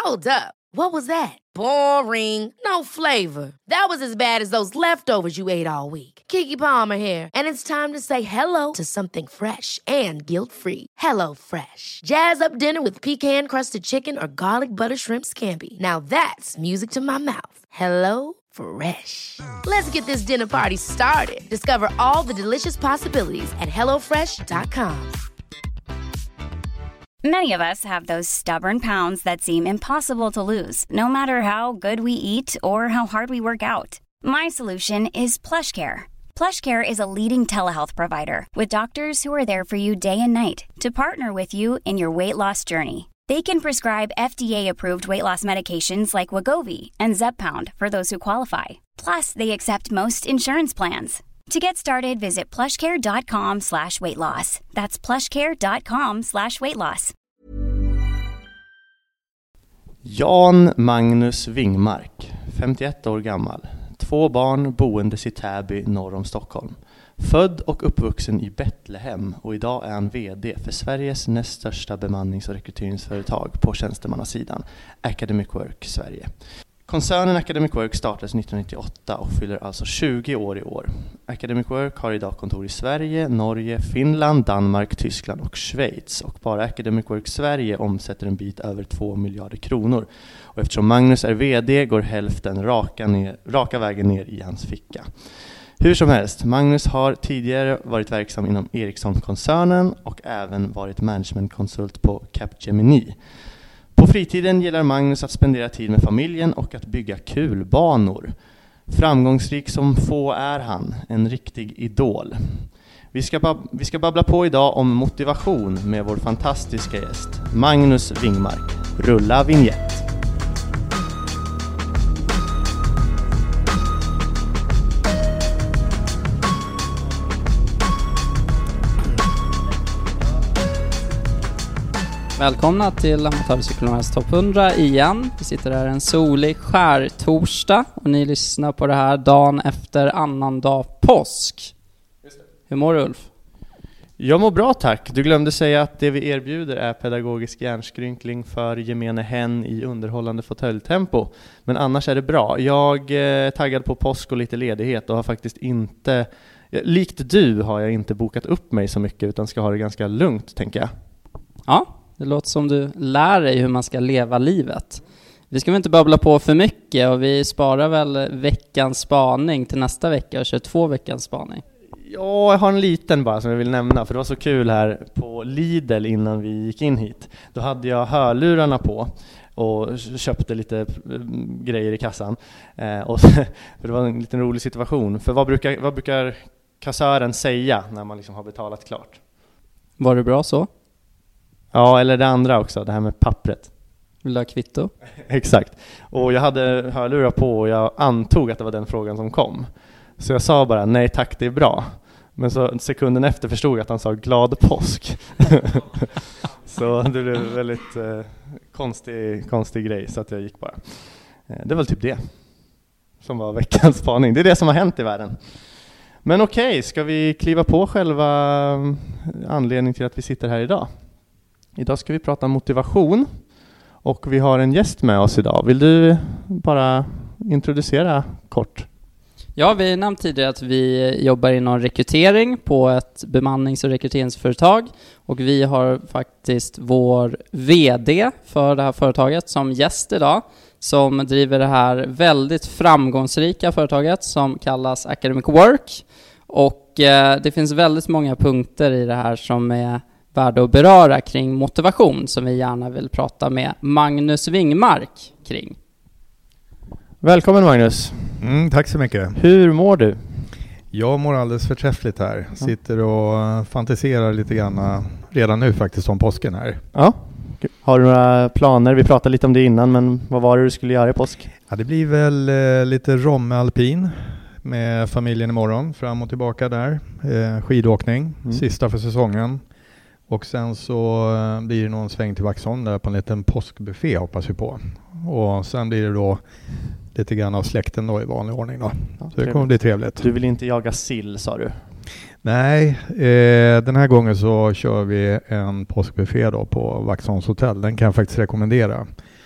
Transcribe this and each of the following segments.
Hold up. What was that? Boring. No flavor. That was as bad as those leftovers you ate all week. Keke Palmer here, and it's time to say hello to something fresh and guilt-free. Hello Fresh. Jazz up dinner with pecan-crusted chicken or garlic butter shrimp scampi. Now that's music to my mouth. Hello Fresh. Let's get this dinner party started. Discover all the delicious possibilities at hellofresh.com. Many of us have those stubborn pounds that seem impossible to lose, no matter how good we eat or how hard we work out. My solution is PlushCare. PlushCare is a leading telehealth provider with doctors who are there for you day and night to partner with you in your weight loss journey. They can prescribe FDA-approved weight loss medications like Wegovy and Zepbound for those who qualify. Plus, they accept most insurance plans. To get started, visit plushcare.com/weightloss. That's plushcare.com/weightloss. Jan Magnus Wingmark, 51 år gammal. 2 barn boendes i Täby norr om Stockholm. Född och uppvuxen i Betlehem och idag är han vd för Sveriges näst största bemannings- och rekryteringsföretag på tjänstemannasidan, Academic Work Sverige. Koncernen Academic Work startades 1998 och fyller alltså 20 år i år. Academic Work har idag kontor i Sverige, Norge, Finland, Danmark, Tyskland och Schweiz. Och bara Academic Work Sverige omsätter en bit över 2 miljarder kronor. Och eftersom Magnus är vd går hälften raka vägen ner i hans ficka. Hur som helst, Magnus har tidigare varit verksam inom Ericsson-koncernen och även varit managementkonsult på Capgemini. På fritiden gillar Magnus att spendera tid med familjen och att bygga kulbanor. Framgångsrik som få är han, en riktig idol. Vi ska babbla på idag om motivation med vår fantastiska gäst, Magnus Wingmark. Rulla vignett. Välkomna till Amatörpsykologernas topp 100 igen. Vi sitter här en solig skärtorsdag och ni lyssnar på det här dagen efter annandag påsk. Hur mår du, Ulf? Jag mår bra, tack. Du glömde säga att det vi erbjuder är pedagogisk hjärnskrynkling för gemene hen i underhållande fåtöljtempo. Men annars är det bra. Jag är taggad på påsk och lite ledighet och har faktiskt inte, likt du har jag inte bokat upp mig så mycket utan ska ha det ganska lugnt, tänker jag. Ja. Det låter som du lär dig hur man ska leva livet. Vi ska väl inte babbla på för mycket och vi sparar väl veckans spaning till nästa vecka och kör 2 veckans spaning. Ja, jag har en liten bara som jag vill nämna för det var så kul här på Lidl innan vi gick in hit. Då hade jag hörlurarna på och köpte lite grejer i kassan. För det var en liten rolig situation. För vad brukar kassören säga när man liksom har betalat klart? Var det bra så? Ja, eller det andra också, det här med pappret. Vill du ha kvitto? Exakt. Och jag hade hörlurar på och jag antog att det var den frågan som kom. Så jag sa bara, nej tack, det är bra. Men så sekunden efter förstod jag att han sa glad påsk. Så det blev en väldigt konstig grej så att jag gick bara. Det var väl typ det som var veckans spaning. Det är det som har hänt i världen. Men okej, ska vi kliva på själva anledningen till att vi sitter här idag? Idag ska vi prata om motivation och vi har en gäst med oss idag. Vill du bara introducera kort? Ja, vi nämnde tidigare att vi jobbar inom rekrytering på ett bemannings- och rekryteringsföretag och vi har faktiskt vår vd för det här företaget som gäst idag som driver det här väldigt framgångsrika företaget som kallas Academic Work och det finns väldigt många punkter i det här som är värda att beröra kring motivation som vi gärna vill prata med Magnus Wingmark kring. Välkommen Magnus. Tack så mycket. Hur mår du? Jag mår alldeles förträffligt här. Sitter och fantiserar lite grann redan nu faktiskt om påsken här. Ja. Har du några planer? Vi pratade lite om det innan, men vad var det du skulle göra i påsk? Ja, det blir väl lite Romme alpin med familjen imorgon. Fram och tillbaka där. Skidåkning, sista för säsongen. Och sen så blir det någon sväng till Vaxholm där på en liten påskbuffé hoppas vi på. Och sen blir det då lite grann av släkten då i vanlig ordning då. Ja, så det kommer bli trevligt. Du vill inte jaga sill, sa du? Nej, den här gången så kör vi en påskbuffé då på Vaxholms hotell. Den kan jag faktiskt rekommendera.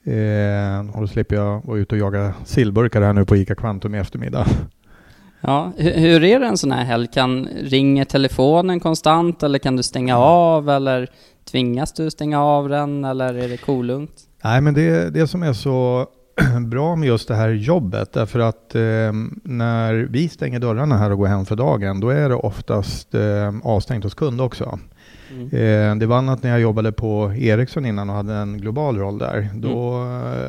Och då slipper jag vara ute och jaga sillburkar här nu på ICA Kvantum i eftermiddag. Ja, hur är det en sån här helg? Ringer telefonen konstant eller kan du stänga av eller tvingas du stänga av den eller är det kolugnt? Nej, men det som är så bra med just det här jobbet, därför att när vi stänger dörrarna här och går hem för dagen, då är det oftast avstängt hos kund också. Det var annat när jag jobbade på Ericsson innan och hade en global roll där. Då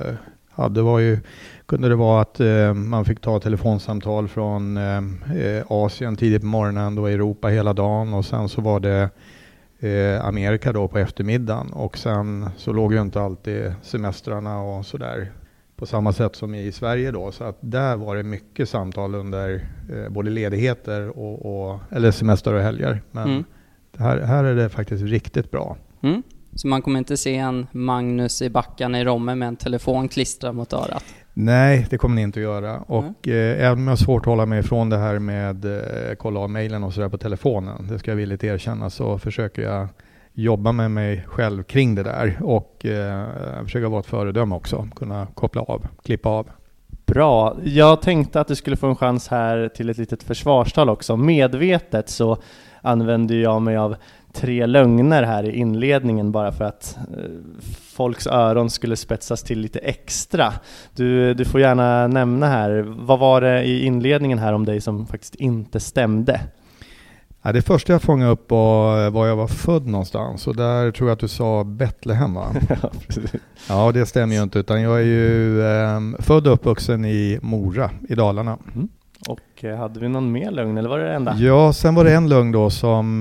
kunde det vara att man fick ta telefonsamtal från Asien tidigt på morgonen, då Europa hela dagen, och sen så var det Amerika då på eftermiddagen, och sen så låg ju inte alltid semestrarna och sådär på samma sätt som i Sverige då, så att där var det mycket samtal under både ledigheter eller semester och helger, men här är det faktiskt riktigt bra. Så man kommer inte se en Magnus i backarna i Romme med en telefon klistrad mot örat? Nej, det kommer ni inte att göra. Och även om jag har svårt att hålla mig ifrån det här med kolla av mejlen och sådär på telefonen, det ska jag villigt erkänna, så försöker jag jobba med mig själv kring det där och försöka vara ett föredöme också, kunna koppla av, klippa av. Bra. Jag tänkte att du skulle få en chans här till ett litet försvarstal också. Medvetet så använder jag mig av 3 lögner här i inledningen bara för att folks öron skulle spetsas till lite extra. Du får gärna nämna här, vad var det i inledningen här om dig som faktiskt inte stämde? Ja, det första jag fångade upp var jag var född någonstans, och där tror jag att du sa Betlehem, va? Ja, precis. Ja, det stämmer ju inte, utan jag är ju född och uppvuxen i Mora i Dalarna. Och hade vi någon mer lögn eller var det enda? Ja, sen var det en lögn då som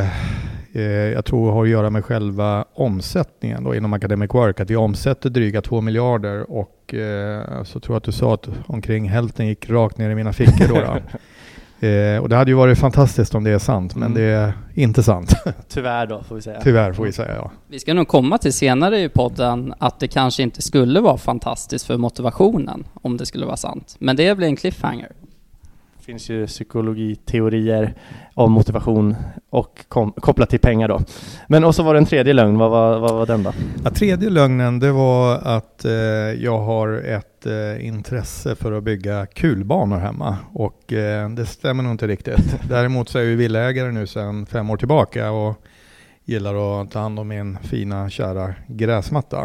jag tror har att göra med själva omsättningen då inom Academic Work, att vi omsätter dryga 2 miljarder och så tror jag att du sa att omkring hälften gick rakt ner i mina fickor då. Och det hade ju varit fantastiskt om det är sant, men det är inte sant. Tyvärr då, får vi säga. Tyvärr får vi säga, ja. Vi ska nog komma till senare i podden att det kanske inte skulle vara fantastiskt för motivationen om det skulle vara sant. Men det blir en cliffhanger. Det finns ju psykologiteorier om motivation och kopplat till pengar då. Men och så var det en tredje lögn. Vad var den då? Ja, tredje lögnen, det var att jag har ett intresse för att bygga kulbanor hemma. Och det stämmer nog inte riktigt. Däremot så är jag villaägare nu sedan 5 år tillbaka och gillar att ta hand om min fina, kära gräsmatta.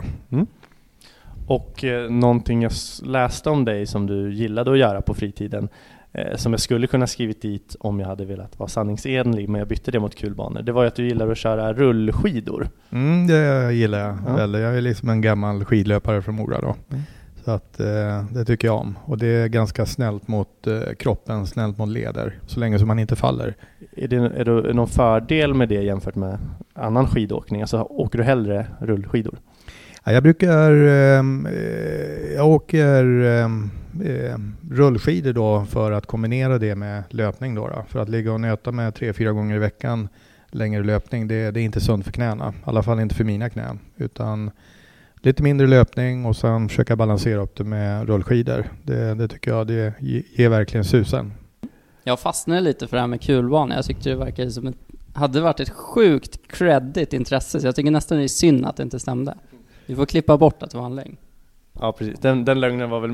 Och någonting jag läste om dig som du gillade att göra på fritiden, som jag skulle kunna skrivit dit om jag hade velat vara sanningsenlig, men jag bytte det mot kulbanor. Det var ju att du gillar att köra rullskidor. Det gillar jag väl. Jag är liksom en gammal skidlöpare från Mora då. Så att det tycker jag om. Och det är ganska snällt mot kroppen, snällt mot leder, så länge som man inte faller. Är det någon fördel med det jämfört med annan skidåkning? Alltså åker du hellre rullskidor? Ja, jag åker rullskidor då för att kombinera det med löpning då. För att ligga och nöta med 3-4 gånger i veckan längre löpning, det är inte sunt för knäna. I alla fall inte för mina knän. Utan lite mindre löpning och sen försöka balansera upp det med rullskidor. Det tycker jag, det ger verkligen susen. Jag fastnade lite för det här med kulbanor. Jag tyckte det verkade som hade varit ett sjukt credit intresse. Så jag tycker nästan det är synd att det inte stämde. Vi får klippa bort att det var en lögn. Ja, precis. Den lögnen var väl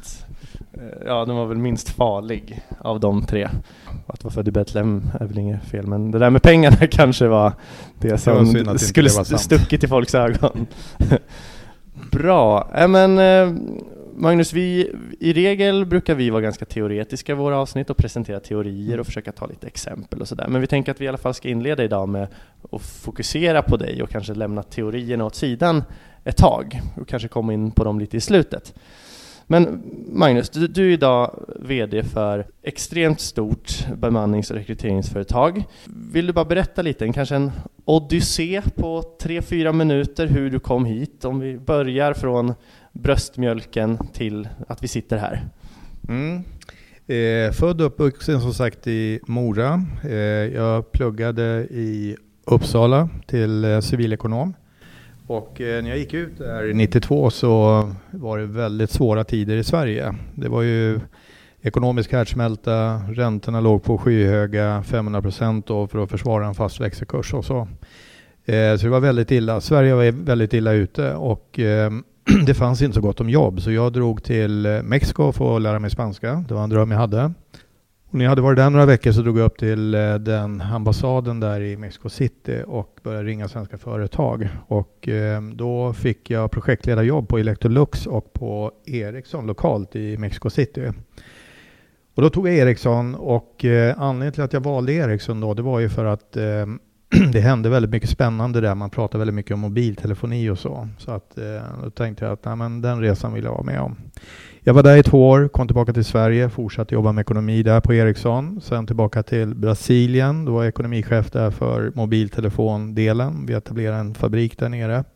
minst farlig av de 3. Att vara född i Betlehem är väl inget fel, men det där med pengarna kanske var det som skulle stuckit i folks ögon. Bra. Men Magnus, i regel brukar vi vara ganska teoretiska i våra avsnitt och presentera teorier och försöka ta lite exempel och sådär. Men vi tänker att vi i alla fall ska inleda idag med att fokusera på dig och kanske lämna teorierna åt sidan ett tag och kanske komma in på dem lite i slutet. Men Magnus, du är idag vd för extremt stort bemannings- och rekryteringsföretag. Vill du bara berätta lite, kanske en odyssé på 3-4 minuter hur du kom hit? Om vi börjar från bröstmjölken till att vi sitter här. Född och uppvuxen som sagt i Mora. Jag pluggade i Uppsala till civilekonom. Och när jag gick ut där 92 så var det väldigt svåra tider i Sverige. Det var ju ekonomisk härdsmälta, räntorna låg på skyhöga 500% då för att försvara en fast växelkurs och så. Så det var väldigt illa. Sverige var väldigt illa ute och det fanns inte så gott om jobb, så jag drog till Mexiko för att lära mig spanska. Det var en dröm jag hade. Och när jag hade varit där några veckor så drog jag upp till den ambassaden där i Mexico City och började ringa svenska företag. Och då fick jag projektledarjobb på Electrolux och på Ericsson lokalt i Mexico City. Och då tog jag Ericsson, och anledningen till att jag valde Ericsson då, det var ju för att det hände väldigt mycket spännande där. Man pratade väldigt mycket om mobiltelefoni och så. Så att, då tänkte jag att den resan vill jag vara med om. Jag var där i 2 år, kom tillbaka till Sverige, fortsatte jobba med ekonomi där på Ericsson. Sen tillbaka till Brasilien, då var jag ekonomichef där för mobiltelefondelen. Vi etablerade en fabrik där nere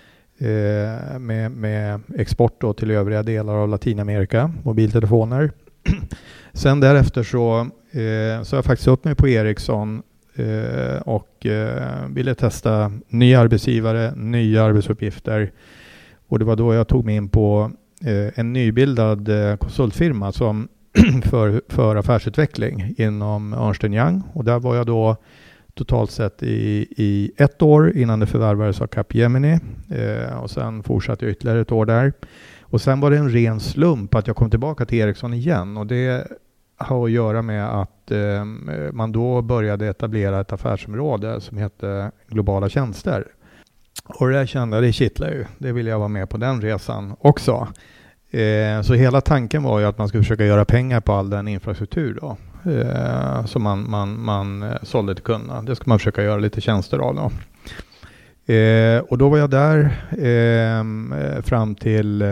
med export då till övriga delar av Latinamerika, mobiltelefoner. Sen därefter så jag faktiskt upp mig på Ericsson och ville testa nya arbetsgivare, nya arbetsuppgifter. Och det var då jag tog mig in på en nybildad konsultfirma som för affärsutveckling inom Ernst & Young. Och där var jag då totalt sett i 1 år innan det förvärvades av Capgemini. Och sen fortsatte jag ytterligare 1 år där. Och sen var det en ren slump att jag kom tillbaka till Ericsson igen. Och det har att göra med att man då började etablera ett affärsområde som heter globala tjänster. Och det kände jag, det kittlar ju. Det vill jag vara med på den resan också. Så hela tanken var ju att man skulle försöka göra pengar på all den infrastruktur då. Som man sålde till kunderna. Det ska man försöka göra lite tjänster av då. Och då var jag där fram till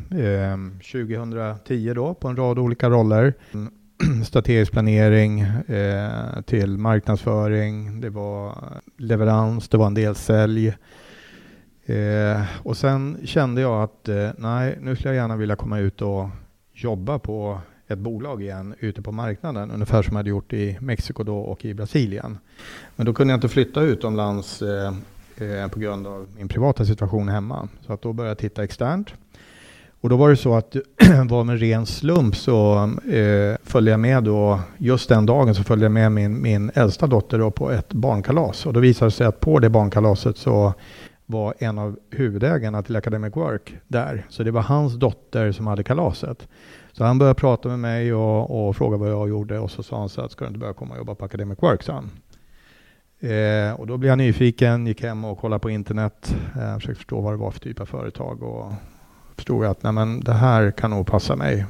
2010 då på en rad olika roller. Strategisk planering till marknadsföring, det var leverans, det var en del sälj. Och sen kände jag att nej, nu skulle jag gärna vilja komma ut och jobba på ett bolag igen ute på marknaden, ungefär som jag hade gjort i Mexiko då och i Brasilien. Men då kunde jag inte flytta utomlands på grund av min privata situation hemma. Så att då började jag titta externt. Och då var det så att var med ren slump så följde jag med då, just den dagen så följde jag med min äldsta dotter då på ett barnkalas. Och då visade det sig att på det barnkalaset så var en av huvudägarna till Academic Work där. Så det var hans dotter som hade kalaset. Så han började prata med mig och fråga vad jag gjorde. Och så sa han så att ska du inte börja komma och jobba på Academic Work, sa han. Och då blev jag nyfiken, gick hem och kollade på internet. Försökte förstå vad det var för typ av företag och förstod att nej, men det här kan nog passa mig.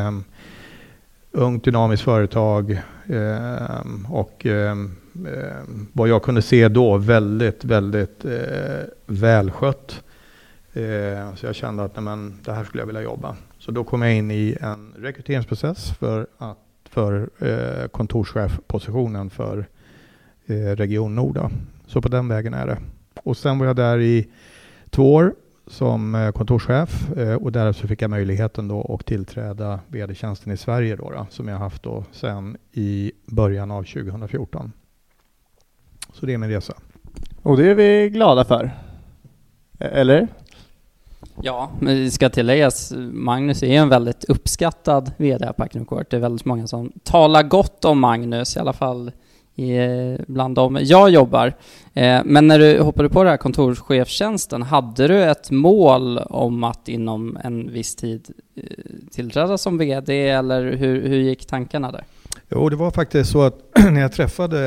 Ungt dynamiskt företag och vad jag kunde se då väldigt, väldigt välskött. Så jag kände att nej, men det här skulle jag vilja jobba. Så då kom jag in i en rekryteringsprocess för kontorschefpositionen för Region Nord. Så på den vägen är det. Och sen var jag där i 2 år som kontorschef och därefter fick jag möjligheten då att tillträda vd-tjänsten i Sverige då, som jag haft då sen i början av 2014. Så det är min resa. Och det är vi glada för. Eller? Ja, men det ska tilläggas, Magnus är en väldigt uppskattad vd på Academic Work. Det är väldigt många som talar gott om Magnus, i alla fall bland dem jag jobbar. Men när du hoppade på den här kontorschefstjänsten, hade du ett mål om att inom en viss tid tillträda som vd, eller hur gick tankarna där? Jo, det var faktiskt så att när jag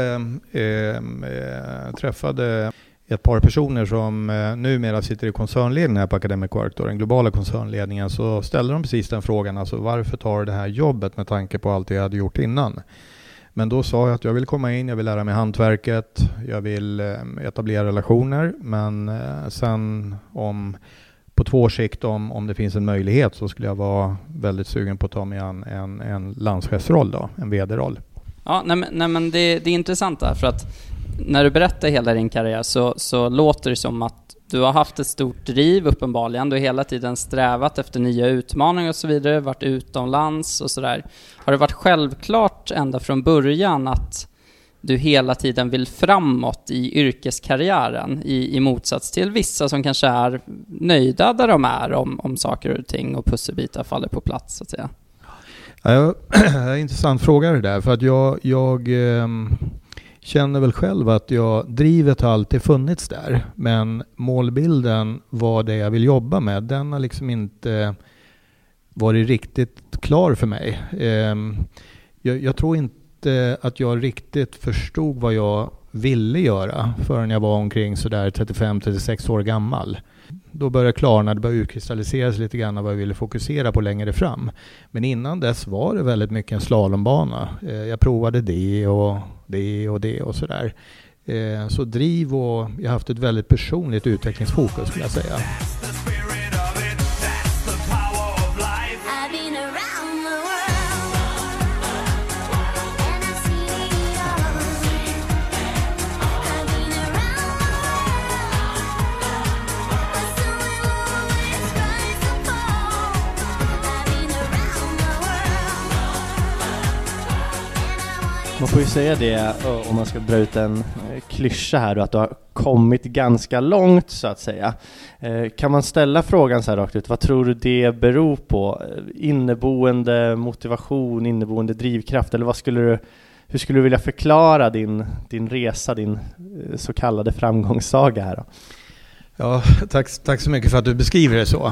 träffade ett par personer som numera sitter i koncernledningen här på Academic Work, då, den globala koncernledningen, så ställde de precis den frågan, alltså varför tar du det här jobbet med tanke på allt jag hade gjort innan? Men då sa jag att jag vill komma in, jag vill lära mig hantverket, jag vill etablera relationer, men sen på 2 års sikt om det finns en möjlighet så skulle jag vara väldigt sugen på att ta mig an en landschefsroll då, en vd-roll. Ja, nej, men det är intressant där, för att när du berättar hela din karriär så låter det som att du har haft ett stort driv uppenbarligen. Du har hela tiden strävat efter nya utmaningar och så vidare, varit utomlands och sådär. Har det varit självklart ända från början att du hela tiden vill framåt i yrkeskarriären i motsats till vissa som kanske är nöjda där de är om saker och ting och pusselbitar faller på plats, så att säga? Ja, det är en intressant fråga det där, för att jag känner väl själv att drivet har alltid funnits där. Men målbilden, vad det jag vill jobba med, den har liksom inte varit riktigt klar för mig. Jag tror inte att jag riktigt förstod vad jag ville göra förrän jag var omkring sådär 35-36 år gammal. Då började klarna, det började utkristalliseras lite grann vad jag ville fokusera på längre fram. Men innan dess var det väldigt mycket en slalombana. Jag provade det och sådär. Så driv, och jag har haft ett väldigt personligt utvecklingsfokus skulle jag säga. Man får ju säga det, om man ska dra ut en klyscha här då, att du har kommit ganska långt så att säga. Kan man ställa frågan så här rakt ut, vad tror du det beror på? Inneboende motivation, inneboende drivkraft, eller hur skulle du vilja förklara din resa, din så kallade framgångssaga här då? Ja, tack så mycket för att du beskriver det så.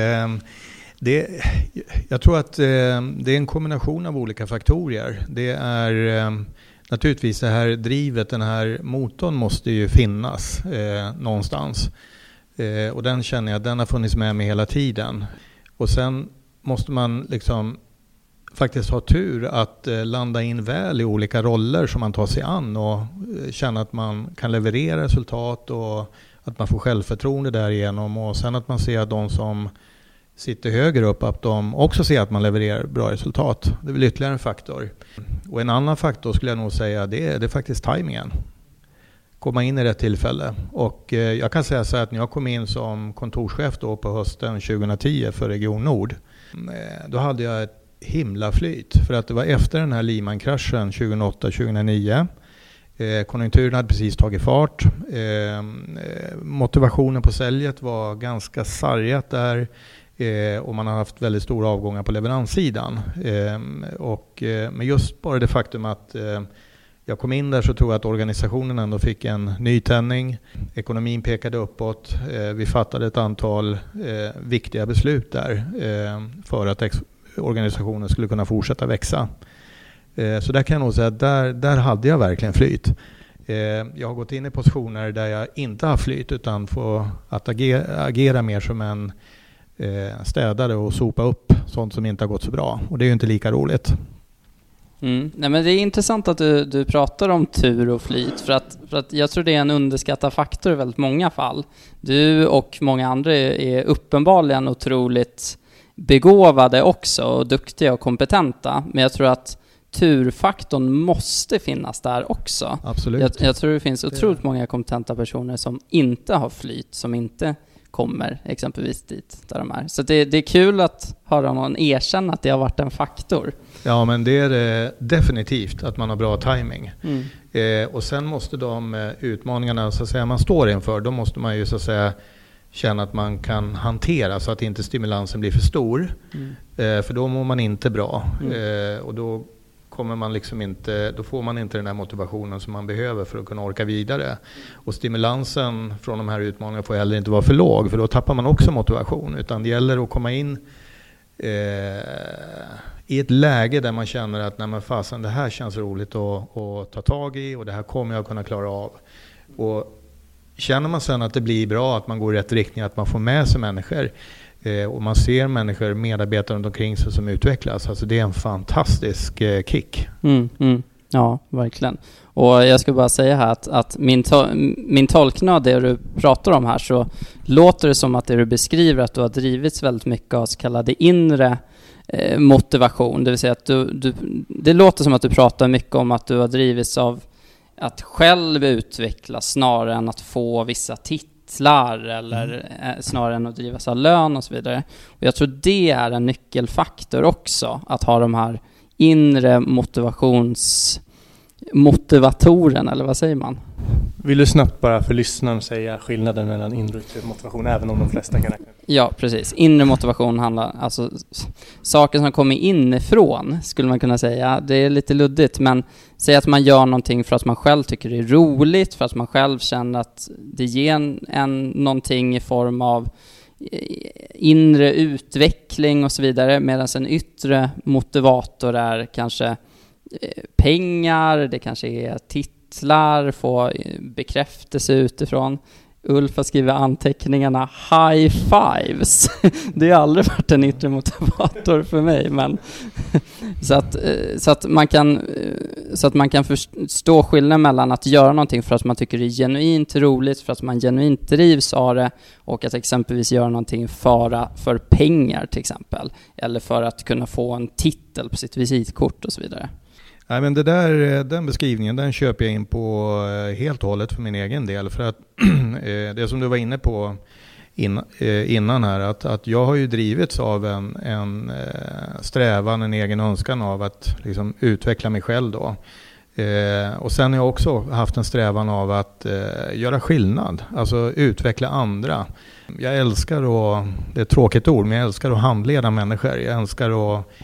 Jag tror att det är en kombination av olika faktorer. Det är naturligtvis det här drivet, den här motorn måste ju finnas någonstans. Och den känner jag, den har funnits med mig hela tiden. Och sen måste man liksom faktiskt ha tur att landa in väl i olika roller som man tar sig an och känna att man kan leverera resultat och att man får självförtroende därigenom, och sen att man ser att de som sitter högre upp, att de också ser att man levererar bra resultat. Det är väl ytterligare en faktor. Och en annan faktor skulle jag nog säga, det är faktiskt tajmingen. Komma in i rätt tillfälle. Och jag kan säga så här att när jag kom in som kontorschef då på hösten 2010 för Region Nord, då hade jag ett himla flyt. För att det var efter den här Lehman-kraschen 2008-2009. Konjunkturen hade precis tagit fart. Motivationen på säljet var ganska sargat där. Och man har haft väldigt stora avgångar på leveranssidan. Men just bara det faktum att jag kom in där, så tror jag att organisationen ändå fick en nytändning. Ekonomin pekade uppåt. Vi fattade ett antal viktiga beslut där för att organisationen skulle kunna fortsätta växa. Så där kan jag nog säga att där hade jag verkligen flyt. Jag har gått in i positioner där jag inte har flyt, utan får att agera mer som en städare och sopa upp sånt som inte har gått så bra. Och det är ju inte lika roligt. Nej, men det är intressant att du pratar om tur och flyt, för att jag tror det är en underskattad faktor i väldigt många fall. Du och många andra är uppenbarligen otroligt begåvade också, och duktiga och kompetenta, men jag tror att turfaktorn måste finnas där också. Absolut. Jag tror det finns otroligt många kompetenta personer som inte har flyt, som inte kommer exempelvis dit där de är. Så det är kul att höra någon erkänna att det har varit en faktor. Ja, men det är det definitivt, att man har bra timing. Och sen måste de utmaningarna så att säga, man står inför, då måste man ju så att säga känna att man kan hantera, så att inte stimulansen blir för stor. För då mår man inte bra. Och då kommer man liksom inte, då får man inte den här motivationen som man behöver för att kunna orka vidare. Och stimulansen från de här utmaningarna får heller inte vara för låg, för då tappar man också motivation. Utan det gäller att komma in i ett läge där man känner att nej men fasen, det här känns roligt att ta tag i, och det här kommer jag kunna klara av. Och känner man sen att det blir bra, att man går i rätt riktning, att man får med sig människor och man ser människor, medarbetare runt omkring sig som utvecklas, alltså det är en fantastisk kick. Ja, verkligen. Och jag ska bara säga här att min tolkning av det du pratar om här, så låter det som att det du beskriver, att du har drivits väldigt mycket av så kallade inre motivation. Det vill säga att det låter som att du pratar mycket om att du har drivits av att själv utvecklas snarare än att få vissa titlar, eller snarare än att drivas av lön och så vidare. Och jag tror det är en nyckelfaktor också, att ha de här inre motivatoren, eller vad säger man? Vill du snabbt bara för lyssnaren säga skillnaden mellan inre och yttre motivation, även om de flesta kan räkna? Ja, precis. Inre motivation handlar alltså saker som kommer inifrån, skulle man kunna säga. Det är lite luddigt, men säg att man gör någonting för att man själv tycker det är roligt, för att man själv känner att det ger en någonting i form av inre utveckling och så vidare, medan en yttre motivator är kanske pengar, det kanske är titlar, få bekräftelse utifrån. Ulf har skrivit anteckningarna high fives. Det har aldrig varit en yttre motivator för mig, men så att man kan förstå skillnaden mellan att göra någonting för att man tycker det är genuint roligt, för att man genuint drivs av det, och att exempelvis göra någonting för pengar till exempel, eller för att kunna få en titel på sitt visitkort och så vidare. Nej, men den beskrivningen, den köper jag in på helt och hållet för min egen del. För att det som du var inne på innan här, att jag har ju drivits av en strävan, en egen önskan av att liksom utveckla mig själv då. Och sen har jag också haft en strävan av att göra skillnad, alltså utveckla andra. Jag älskar att, det är ett tråkigt ord, men jag älskar att handleda människor. Jag älskar att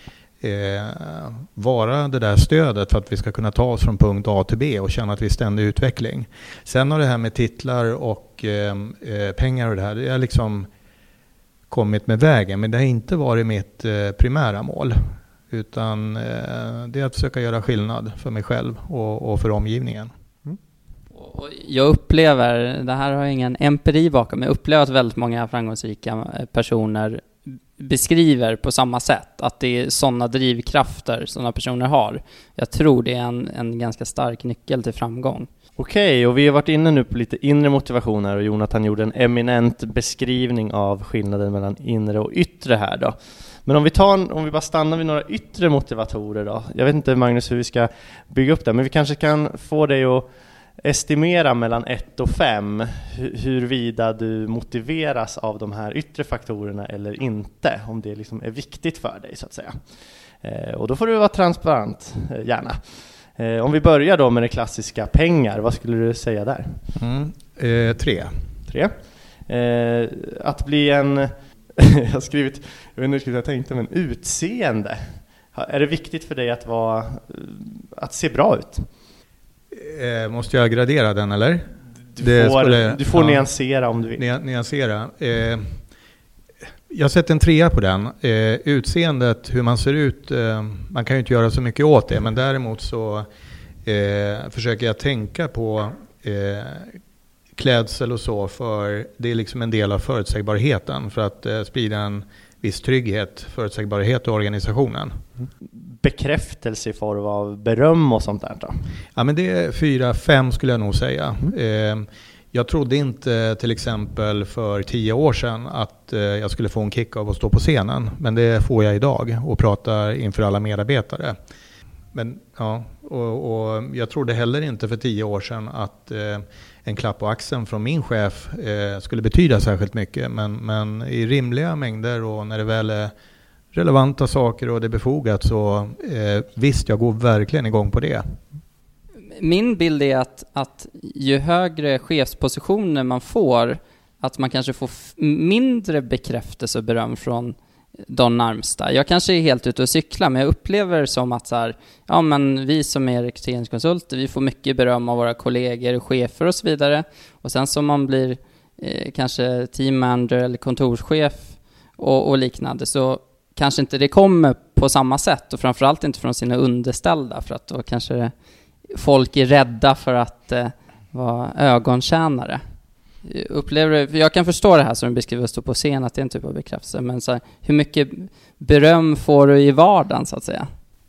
vara det där stödet för att vi ska kunna ta oss från punkt A till B och känna att vi är ständig utveckling. Sen har det här med titlar och pengar och det här, det har liksom kommit med vägen, men det har inte varit mitt primära mål, utan det är att försöka göra skillnad för mig själv och för omgivningen. Jag upplever, det här har ingen empiri bakom, men jag upplever att väldigt många framgångsrika personer beskriver på samma sätt, att det är sådana drivkrafter sådana personer har. Jag tror det är en ganska stark nyckel till framgång. Okej, och vi har varit inne nu på lite inre motivationer, och Jonathan gjorde en eminent beskrivning av skillnaden mellan inre och yttre här då. Men om vi bara stannar vid några yttre motivatorer då. Jag vet inte, Magnus, hur vi ska bygga upp det, men vi kanske kan få dig att estimera mellan 1 och 5 huruvida du motiveras av de här yttre faktorerna eller inte, om det liksom är viktigt för dig så att säga. Och då får du vara transparent, gärna. Om vi börjar då med det klassiska pengar, vad skulle du säga där? 3. 3. Att bli en jag har skrivit, jag vet inte hur jag tänkte, men utseende. Är det viktigt för dig att se bra ut? Måste jag gradera den, eller? Du får nyansera om du vill. Nyansera. Jag sätter en 3 på den. Utseendet, hur man ser ut, man kan ju inte göra så mycket åt det, men däremot så försöker jag tänka på klädsel och så, för det är liksom en del av förutsägbarheten, för att sprida en viss trygghet, förutsägbarhet i organisationen. Bekräftelse i form av beröm och sånt där då? Ja, men det är 4-5 skulle jag nog säga. Jag trodde inte till exempel för 10 år sedan att jag skulle få en kick av att stå på scenen, men det får jag idag och pratar inför alla medarbetare. Men ja, och jag trodde heller inte för 10 år sedan att en klapp på axeln från min chef skulle betyda särskilt mycket, men i rimliga mängder och när det väl är relevanta saker och det är befogat, så visst, jag går verkligen igång på det. Min bild är att ju högre chefspositioner man får, att man kanske får mindre bekräftelse och beröm från de närmsta. Jag kanske är helt ute och cyklar, men jag upplever som att så här, ja, men vi som är rekryteringskonsulter, vi får mycket beröm av våra kollegor, chefer och så vidare. Och sen som man blir kanske team manager eller kontorschef och liknande, så kanske inte det kommer på samma sätt, och framförallt inte från sina underställda, för att då kanske folk är rädda för att vara ögontjänare. Upplever, för jag kan förstå det här som du beskriver, att stå på scen, att det är en typ av bekräftelse, men så här, hur mycket beröm får du i vardagen så att säga?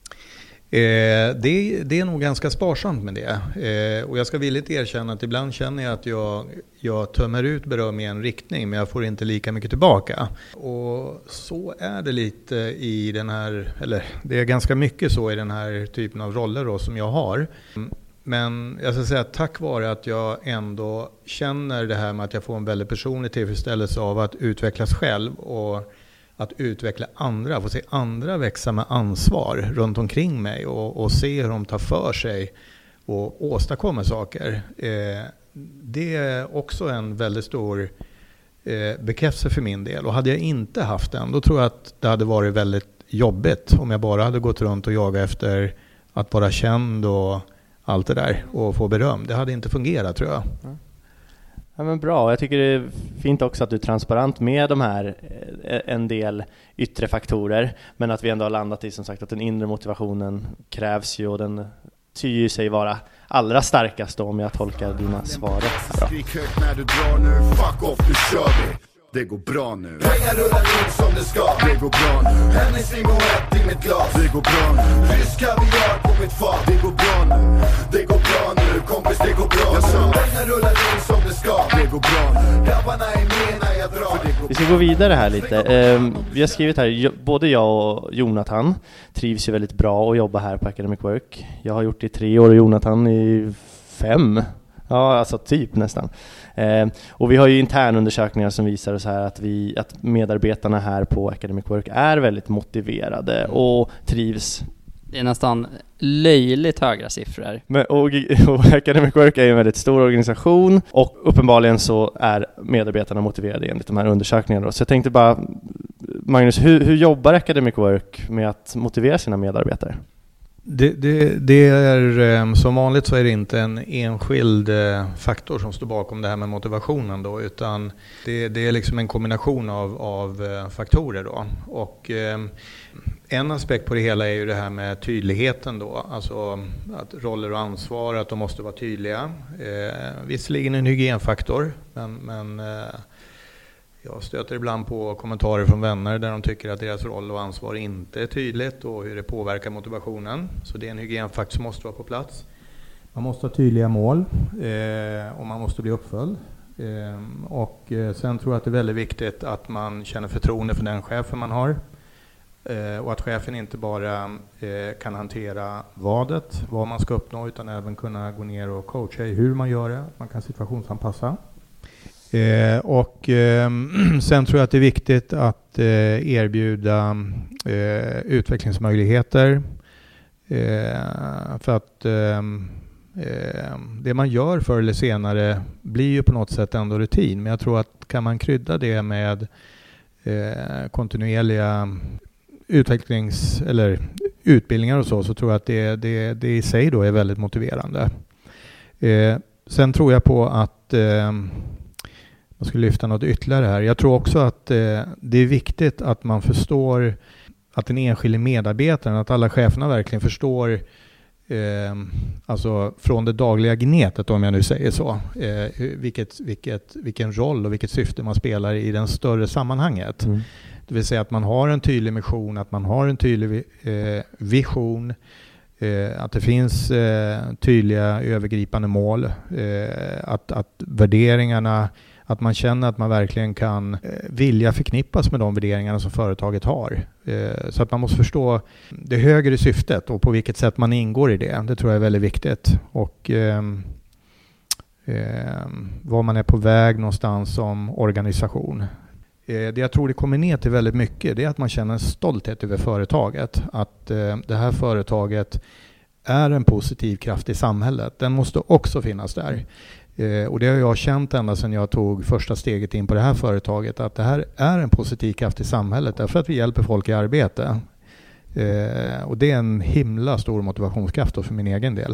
Det är nog ganska sparsamt med det. Och jag ska villigt erkänna att ibland känner jag att jag tömmer ut beröm i en riktning, men jag får inte lika mycket tillbaka. Och så är det lite i den här, eller det är ganska mycket så i den här typen av roller då, som jag har. Men jag ska säga att tack vare att jag ändå känner det här med att jag får en väldigt personlig tillfredsställelse av att utvecklas själv och att utveckla andra, få se andra växa med ansvar runt omkring mig och se hur de tar för sig och åstadkommer saker. Det är också en väldigt stor bekräftelse för min del. Och hade jag inte haft den, då tror jag att det hade varit väldigt jobbigt om jag bara hade gått runt och jagat efter att vara känd och allt det där och få beröm. Det hade inte fungerat, tror jag. Ja, men bra. Jag tycker det är fint också att du är transparent med de här en del yttre faktorer, men att vi ändå har landat i som sagt att den inre motivationen krävs ju, och den tycker sig vara allra starkast då, om jag tolkar dina svar rätt. Skrik högt när du drar nu, fuck off, nu kör vi. Det går bra nu. Pengar rullar in som det ska. Det går bra nu. Hennes limon rätt i mitt glas. Det går bra nu. Rysk kaviar på mitt fat. Det går bra nu. Det går bra nu. Kompis, det går bra nu. Pengar rullar in som det ska. Det går bra nu. Grabbarna är med när jag drar. Vi ska gå vidare här lite. Vi har skrivit här, både jag och Jonathan trivs ju väldigt bra och jobbar här på Academic Work. Jag har gjort det i 3 år och Jonathan i 5. Ja, alltså typ nästan. Och vi har ju internundersökningar som visar så här att medarbetarna här på Academic Work är väldigt motiverade och trivs. Det är nästan löjligt höga siffror. Och Academic Work är en väldigt stor organisation, och uppenbarligen så är medarbetarna motiverade enligt de här undersökningarna. Så jag tänkte bara, Magnus, hur jobbar Academic Work med att motivera sina medarbetare? Det är som vanligt så är det inte en enskild faktor som står bakom det här med motivationen då, utan det är liksom en kombination av faktorer då. Och en aspekt på det hela är ju det här med tydligheten då, alltså att roller och ansvar, att de måste vara tydliga. Visserligen en hygienfaktor, men jag stöter ibland på kommentarer från vänner där de tycker att deras roll och ansvar inte är tydligt och hur det påverkar motivationen. Så det är en hygienfaktor som måste vara på plats. Man måste ha tydliga mål och man måste bli uppföljd. Och sen tror jag att det är väldigt viktigt att man känner förtroende för den chefen man har. Och att chefen inte bara kan hantera vad man ska uppnå, utan även kunna gå ner och coacha i hur man gör det. Man kan situationsanpassa. Sen tror jag att det är viktigt att erbjuda utvecklingsmöjligheter, för att det man gör förr eller senare blir ju på något sätt ändå rutin, men jag tror att kan man krydda det med kontinuerliga eller utbildningar och så tror jag att det i sig då är väldigt motiverande. Sen tror jag på att jag ska lyfta något ytterligare här. Jag tror också att det är viktigt att man förstår att den enskilde medarbetaren, att alla cheferna verkligen förstår alltså från det dagliga gnetet, om jag nu säger så, vilken roll och vilket syfte man spelar i den större sammanhanget. Det vill säga att man har en tydlig mission, att man har en tydlig vision, att det finns tydliga övergripande mål, att värderingarna, att man känner att man verkligen kan vilja förknippas med de värderingarna som företaget har. Så att man måste förstå det högre syftet och på vilket sätt man ingår i det. Det tror jag är väldigt viktigt. Och var man är på väg någonstans som organisation. Det jag tror det kommer ner till väldigt mycket, det är att man känner en stolthet över företaget. Att det här företaget är en positiv kraft i samhället. Den måste också finnas där. Och det har jag känt ända sedan jag tog första steget in på det här företaget, att det här är en positiv kraft i samhället därför att vi hjälper folk i arbete. Och det är en himla stor motivationskraft då för min egen del.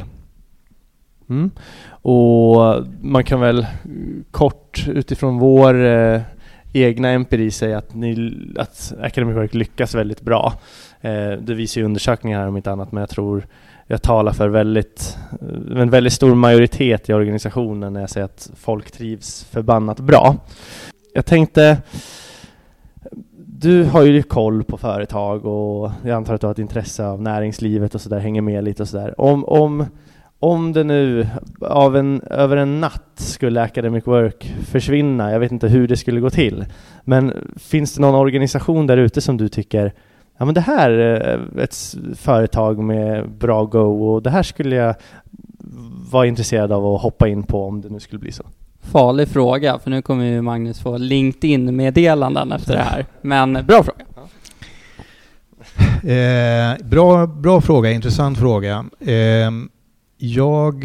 Och man kan väl kort utifrån vår egna empiri säga att Academic Work lyckas väldigt bra. Det visar ju undersökningar här om inte annat, men jag tror jag talar för en väldigt stor majoritet i organisationen när jag säger att folk trivs förbannat bra. Jag tänkte, du har ju koll på företag och jag antar att du har ett intresse av näringslivet och så där, hänger med lite och så där. Om det nu över en natt skulle Academic Work försvinna, jag vet inte hur det skulle gå till, men finns det någon organisation där ute som du tycker, ja men det här är ett företag med bra go och det här skulle jag vara intresserad av att hoppa in på om det nu skulle bli så? Farlig fråga, för nu kommer ju Magnus få LinkedIn-meddelanden efter det här. Men bra fråga. Bra fråga, intressant fråga. Jag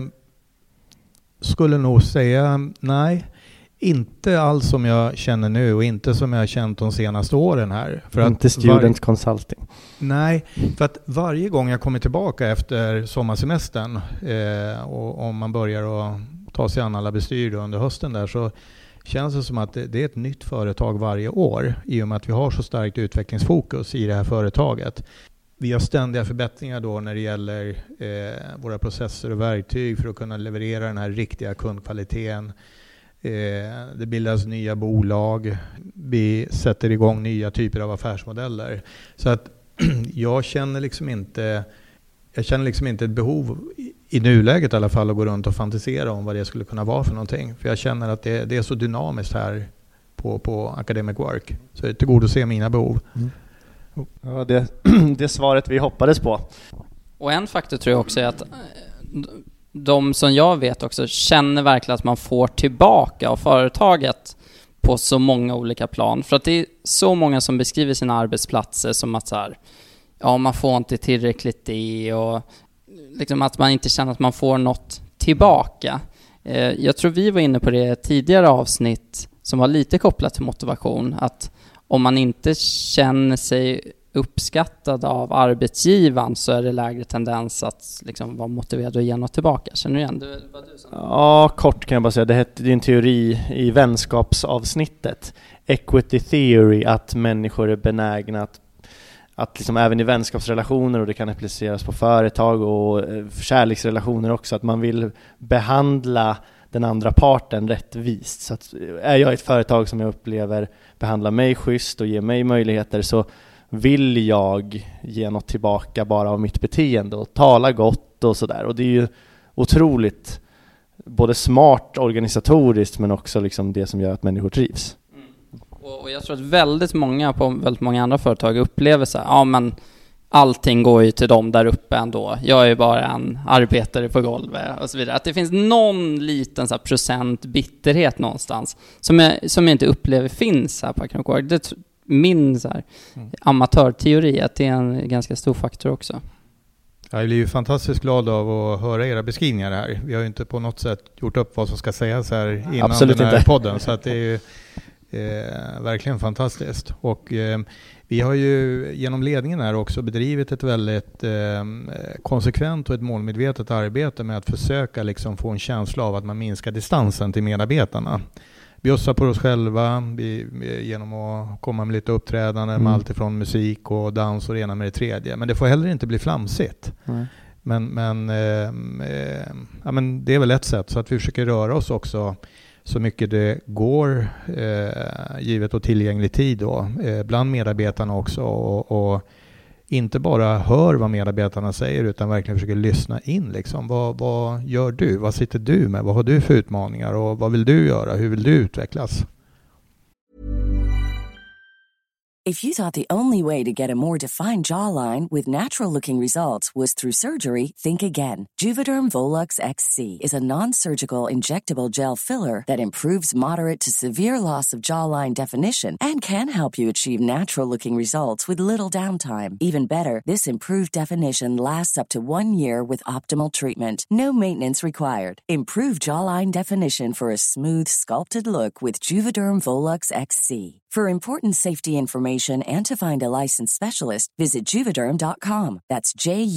skulle nog säga nej. Inte alls som jag känner nu och inte som jag har känt de senaste åren här. För inte student consulting. Nej, för att varje gång jag kommer tillbaka efter sommarsemestern och om man börjar att ta sig an alla bestyr under hösten där, så känns det som att det är ett nytt företag varje år i och med att vi har så starkt utvecklingsfokus i det här företaget. Vi har ständiga förbättringar då när det gäller våra processer och verktyg för att kunna leverera den här riktiga kundkvaliteten. Det bildas nya bolag, vi sätter igång nya typer av affärsmodeller. Så att jag känner liksom inte ett behov i nuläget i alla fall att gå runt och fantisera om vad det skulle kunna vara för någonting. För jag känner att det är så dynamiskt här på Academic Work. Så det tillgodoser mina behov. Ja, det svaret vi hoppades på. Och en faktor tror jag också är att de som jag vet också känner verkligen att man får tillbaka av företaget på så många olika plan. För att det är så många som beskriver sina arbetsplatser som att så här, ja, man får inte tillräckligt det och liksom att man inte känner att man får något tillbaka. Jag tror vi var inne på det tidigare avsnitt som var lite kopplat till motivation, att om man inte känner sig uppskattad av arbetsgivaren så är det lägre tendens att liksom vara motiverad att ge något tillbaka. Känner du igen det? Ja, kort kan jag bara säga. Det är en teori i vänskapsavsnittet. Equity theory, att människor är benägna att liksom även i vänskapsrelationer, och det kan appliceras på företag och kärleksrelationer också, att man vill behandla den andra parten rättvist. Så att är jag ett företag som jag upplever behandlar mig schysst och ger mig möjligheter, så vill jag ge något tillbaka bara av mitt beteende och tala gott och sådär. Och det är ju otroligt både smart organisatoriskt men också liksom det som gör att människor trivs. Och jag tror att väldigt många på väldigt många andra företag upplever så här, ja men allting går ju till dem där uppe ändå. Jag är ju bara en arbetare på golvet och så vidare. Att det finns någon liten så här procent bitterhet någonstans som jag inte upplever finns här på Academic Work. Det min så här amatörteori att det är en ganska stor faktor också. Jag blir ju fantastiskt glad av att höra era beskrivningar här. Vi har ju inte på något sätt gjort upp vad som ska sägas här innan Absolut den här inte. podden, så att det är ju verkligen fantastiskt. Och vi har ju genom ledningen här också bedrivit ett väldigt konsekvent och ett målmedvetet arbete med att försöka liksom få en känsla av att man minskar distansen till medarbetarna. Bjussa på oss själva genom att komma med lite uppträdanden med allt ifrån musik och dans och det ena med det tredje. Men det får heller inte bli flamsigt. Men det är väl ett sätt, så att vi försöker röra oss också så mycket det går givet och tillgänglig tid då, bland medarbetarna också, och inte bara hör vad medarbetarna säger utan verkligen försöker lyssna in liksom. Vad gör du? Vad sitter du med? Vad har du för utmaningar och vad vill du göra? Hur vill du utvecklas? If you thought the only way to get a more defined jawline with natural-looking results was through surgery, think again. Juvederm Volux XC is a non-surgical injectable gel filler that improves moderate to severe loss of jawline definition and can help you achieve natural-looking results with little downtime. Even better, this improved definition lasts up to 1 year with optimal treatment. No maintenance required. Improve jawline definition for a smooth, sculpted look with Juvederm Volux XC. For important safety information and to find a licensed specialist, visit Juvederm.com. That's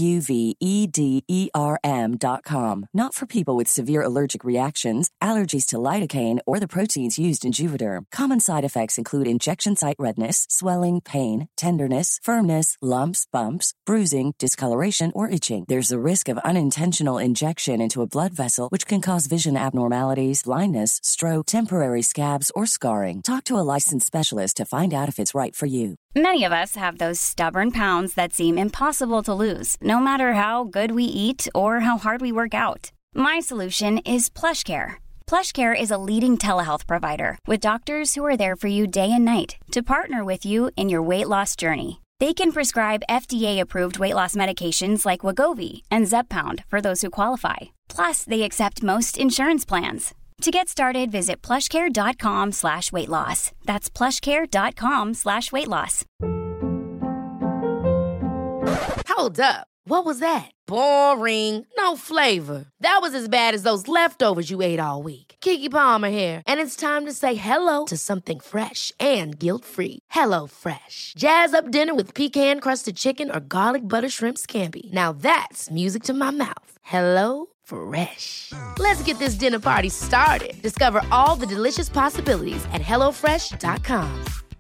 JUVEDERM.com. Not for people with severe allergic reactions, allergies to lidocaine, or the proteins used in Juvederm. Common side effects include injection site redness, swelling, pain, tenderness, firmness, lumps, bumps, bruising, discoloration, or itching. There's a risk of unintentional injection into a blood vessel, which can cause vision abnormalities, blindness, stroke, temporary scabs, or scarring. Talk to a licensed specialist to find out if it's right for you. Many of us have those stubborn pounds that seem impossible to lose, no matter how good we eat or how hard we work out. My solution is PlushCare. PlushCare is a leading telehealth provider with doctors who are there for you day and night to partner with you in your weight loss journey. They can prescribe FDA-approved weight loss medications like Wegovy and Zepbound for those who qualify. Plus, they accept most insurance plans. To get started, visit plushcare.com/weightloss. That's plushcare.com/weightloss. Hold up. What was that? Boring. No flavor. That was as bad as those leftovers you ate all week. Keke Palmer here, and it's time to say hello to something fresh and guilt-free. Hello Fresh. Jazz up dinner with pecan-crusted chicken or garlic butter shrimp scampi. Now that's music to my mouth. Hello Fresh. Let's get this dinner party started. Discover all the delicious possibilities at hellofresh.com.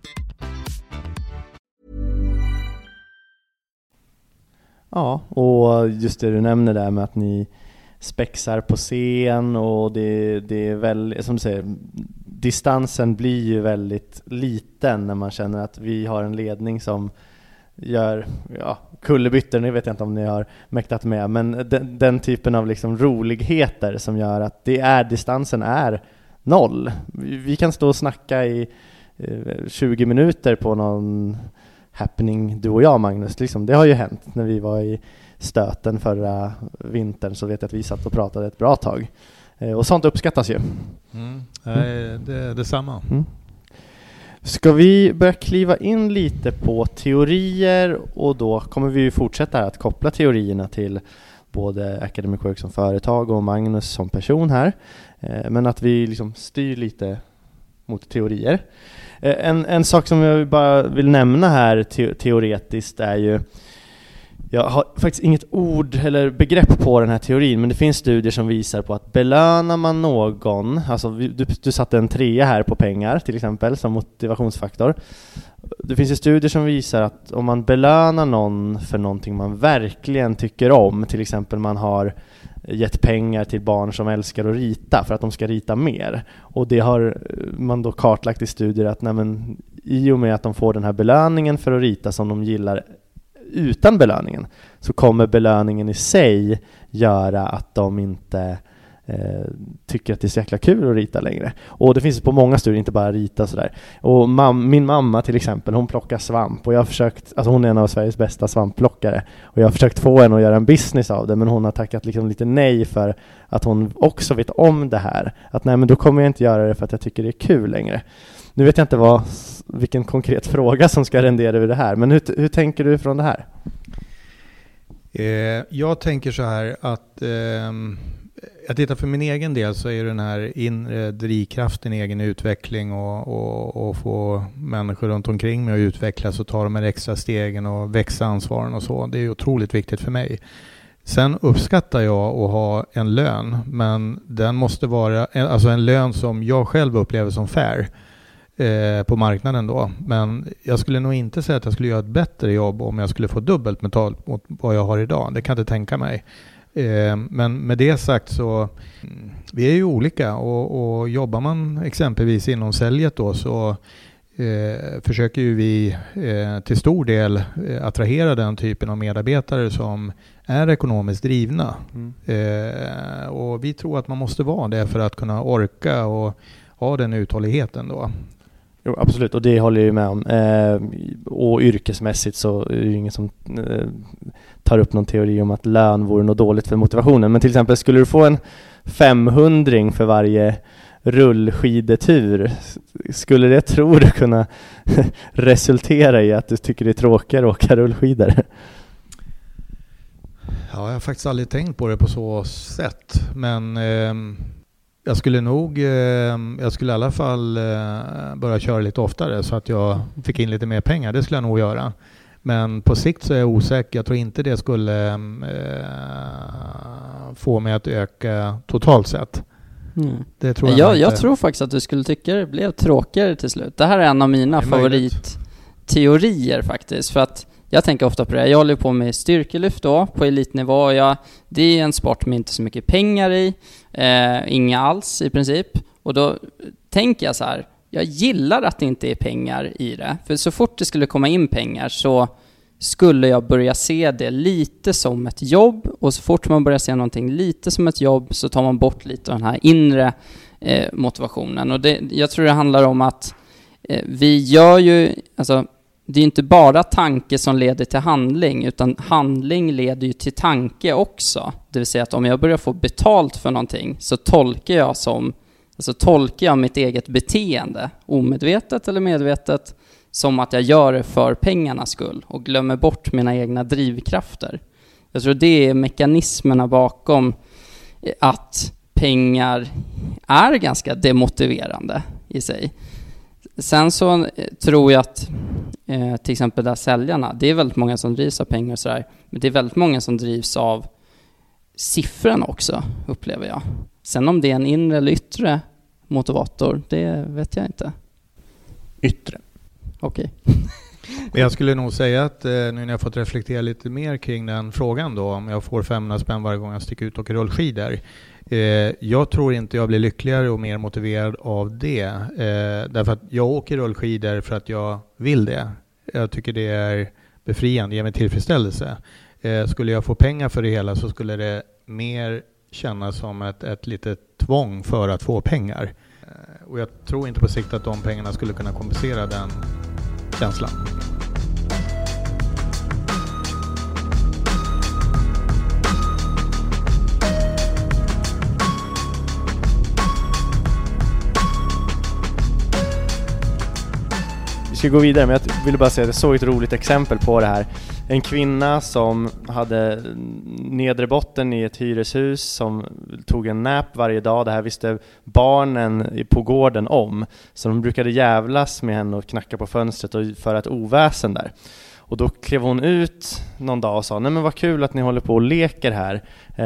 Ja, och just det du nämner där med att ni spexar på scen och det är väl, som du säger, distansen blir ju väldigt liten när man känner att vi har en ledning som gör kullerbyttor, nu vet jag inte om ni har mäktat med, men den typen av liksom roligheter som gör att distansen är noll. Vi kan stå och snacka i 20 minuter på någon happening, du och jag, Magnus, liksom, det har ju hänt när vi var i Stöten förra vintern, så vet jag att vi satt och pratade ett bra tag, och sånt uppskattas ju. Det är detsamma. Ska vi börja kliva in lite på teorier, och då kommer vi ju fortsätta att koppla teorierna till både Academic Work som företag och Magnus som person här, men att vi liksom styr lite mot teorier. En sak som jag bara vill nämna här teoretiskt är ju, jag har faktiskt inget ord eller begrepp på den här teorin, men det finns studier som visar på att belönar man någon, alltså du satte en 3 här på pengar till exempel som motivationsfaktor. Det finns ju studier som visar att om man belönar någon för någonting man verkligen tycker om, till exempel man har gett pengar till barn som älskar att rita för att de ska rita mer, och det har man då kartlagt i studier att i och med att de får den här belöningen för att rita som de gillar utan belöningen, så kommer belöningen i sig göra att de inte tycker att det är så jäkla kul att rita längre. Och det finns på många studier, inte bara rita sådär. Och min mamma till exempel, hon plockar svamp, och jag har försökt, alltså hon är en av Sveriges bästa svampplockare, och jag har försökt få henne att göra en business av det, men hon har tackat liksom lite nej för att hon också vet om det här, att nej, men då kommer jag inte göra det för att jag tycker det är kul längre. Nu vet jag inte vilken konkret fråga som ska rendera över det här, men hur tänker du från det här? Jag tänker så här att jag tittar för min egen del, så är den här inre drivkraften i egen utveckling och få människor runt omkring mig att utvecklas och ta de här extra stegen och växa ansvaren och så. Det är otroligt viktigt för mig. Sen uppskattar jag att ha en lön, men den måste vara alltså en lön som jag själv upplever som fair på marknaden då. Men jag skulle nog inte säga att jag skulle göra ett bättre jobb om jag skulle få dubbelt betalt mot vad jag har idag. Det kan jag inte tänka mig. Men med det sagt så vi är ju olika, och jobbar man exempelvis inom säljet då, så försöker ju vi till stor del attrahera den typen av medarbetare som är ekonomiskt drivna. Och vi tror att man måste vara det för att kunna orka och ha den uthålligheten då. Jo, absolut, och det håller jag ju med om. Och yrkesmässigt så är det ju ingen som tar upp någon teori om att lön vore något dåligt för motivationen. Men till exempel, skulle du få en 500 för varje rullskidetur, skulle det, tror du, kunna resultera i att du tycker det är tråkigare att åka rullskidor? Ja, jag har faktiskt aldrig tänkt på det på så sätt, men jag skulle i alla fall börja köra lite oftare så att jag fick in lite mer pengar. Det skulle jag nog göra. Men på sikt så är jag osäker. Jag tror inte det skulle få mig att öka totalt sett. Det tror jag tror faktiskt att du skulle tycka det blev tråkigare till slut. Det här är en av mina favoritteorier faktiskt. För att jag tänker ofta på det. Jag håller på med styrkelyft då på elitnivå. Det är en sport med inte så mycket pengar i. Inga alls i princip. Och då tänker jag så här. Jag gillar att det inte är pengar i det. För så fort det skulle komma in pengar så skulle jag börja se det lite som ett jobb. Och så fort man börjar se någonting lite som ett jobb så tar man bort lite av den här inre motivationen. Och jag tror det handlar om att vi gör ju... Alltså, det är inte bara tanke som leder till handling, utan handling leder ju till tanke också. Det vill säga att om jag börjar få betalt för någonting så tolkar jag mitt eget beteende, omedvetet eller medvetet, som att jag gör det för pengarnas skull och glömmer bort mina egna drivkrafter. Jag tror det är mekanismerna bakom att pengar är ganska demotiverande i sig. Sen så tror jag att till exempel där säljarna, det är väldigt många som drivs av pengar och sådär, men det är väldigt många som drivs av siffrorna också, upplever jag. Sen om det är en inre eller yttre motivator, det vet jag inte. Yttre. Okej. Men jag skulle nog säga att nu när jag fått reflektera lite mer kring den frågan då, om jag får 500 spänn varje gång jag sticker ut och rullskidor. Jag tror inte jag blir lyckligare och mer motiverad av det. Därför att jag åker rullskidor för att jag vill det. Jag tycker det är befriande, ger mig tillfredsställelse. Skulle jag få pengar för det hela så skulle det mer kännas som ett litet tvång för att få pengar. Och jag tror inte på sikt att de pengarna skulle kunna kompensera den känslan. Vi ska gå vidare, men jag ville bara säga att jag såg ett roligt exempel på det här. En kvinna som hade nedre botten i ett hyreshus som tog en nap varje dag. Det här visste barnen på gården om. Så de brukade jävlas med henne och knacka på fönstret och föra ett oväsen där. Och då klev hon ut någon dag och sa: nej men vad kul att ni håller på och leker här.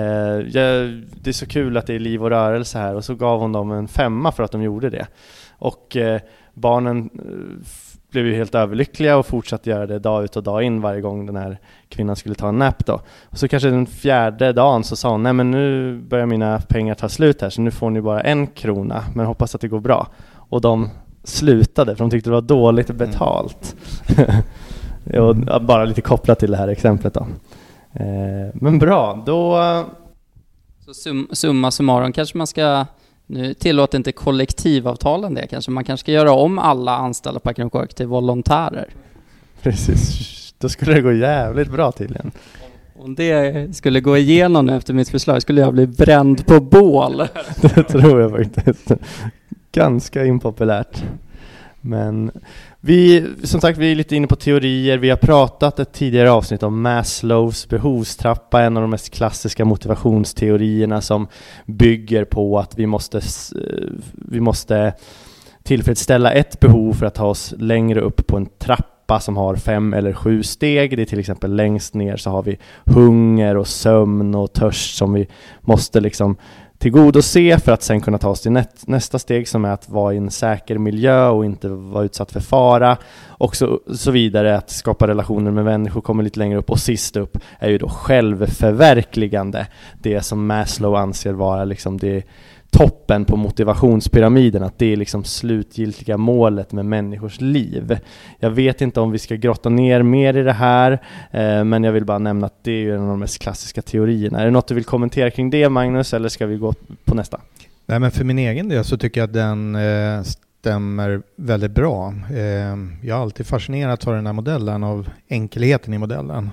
Det är så kul att det är liv och rörelse här. Och så gav hon dem en 5 för att de gjorde det. Och barnen blev ju helt överlyckliga och fortsatte göra det dag ut och dag in varje gång den här kvinnan skulle ta en nap då. Och så kanske den 4:e dagen så sa hon: nej men nu börjar mina pengar ta slut här, så nu får ni bara 1 krona, men hoppas att det går bra. Och de slutade för de tyckte det var dåligt betalt. Och bara lite kopplat till det här exemplet då. Men bra, då... Så summa summarum kanske man ska... Nu tillåter inte kollektivavtalen det kanske. Man kanske ska göra om alla anställda på Akron Kork till volontärer. Precis, då skulle det gå jävligt bra tydligen. Om det skulle gå igenom nu efter mitt förslag skulle jag bli bränd på bål. Det tror jag faktiskt. Ganska impopulärt. Men vi är lite inne på teorier. Vi har pratat ett tidigare avsnitt om Maslows behovstrappa, en av de mest klassiska motivationsteorierna som bygger på att vi måste tillfredsställa ett behov för att ta oss längre upp på en trappa som har 5 eller 7 steg. Det är till exempel längst ner så har vi hunger och sömn och törst som vi måste liksom tillgodose för att sen kunna ta oss till nästa steg som är att vara i en säker miljö och inte vara utsatt för fara och så vidare. Att skapa relationer med människor kommer lite längre upp, och sist upp är ju då självförverkligande, det som Maslow anser vara liksom det toppen på motivationspyramiden, att det är liksom slutgiltiga målet med människors liv. Jag vet inte om vi ska grotta ner mer i det här, men jag vill bara nämna att det är ju en av de mest klassiska teorierna. Är det något du vill kommentera kring det, Magnus, eller ska vi gå på nästa? Nej, men för min egen del så tycker jag att den stämmer väldigt bra. Jag har alltid fascinerats av den här modellen, av enkelheten i modellen.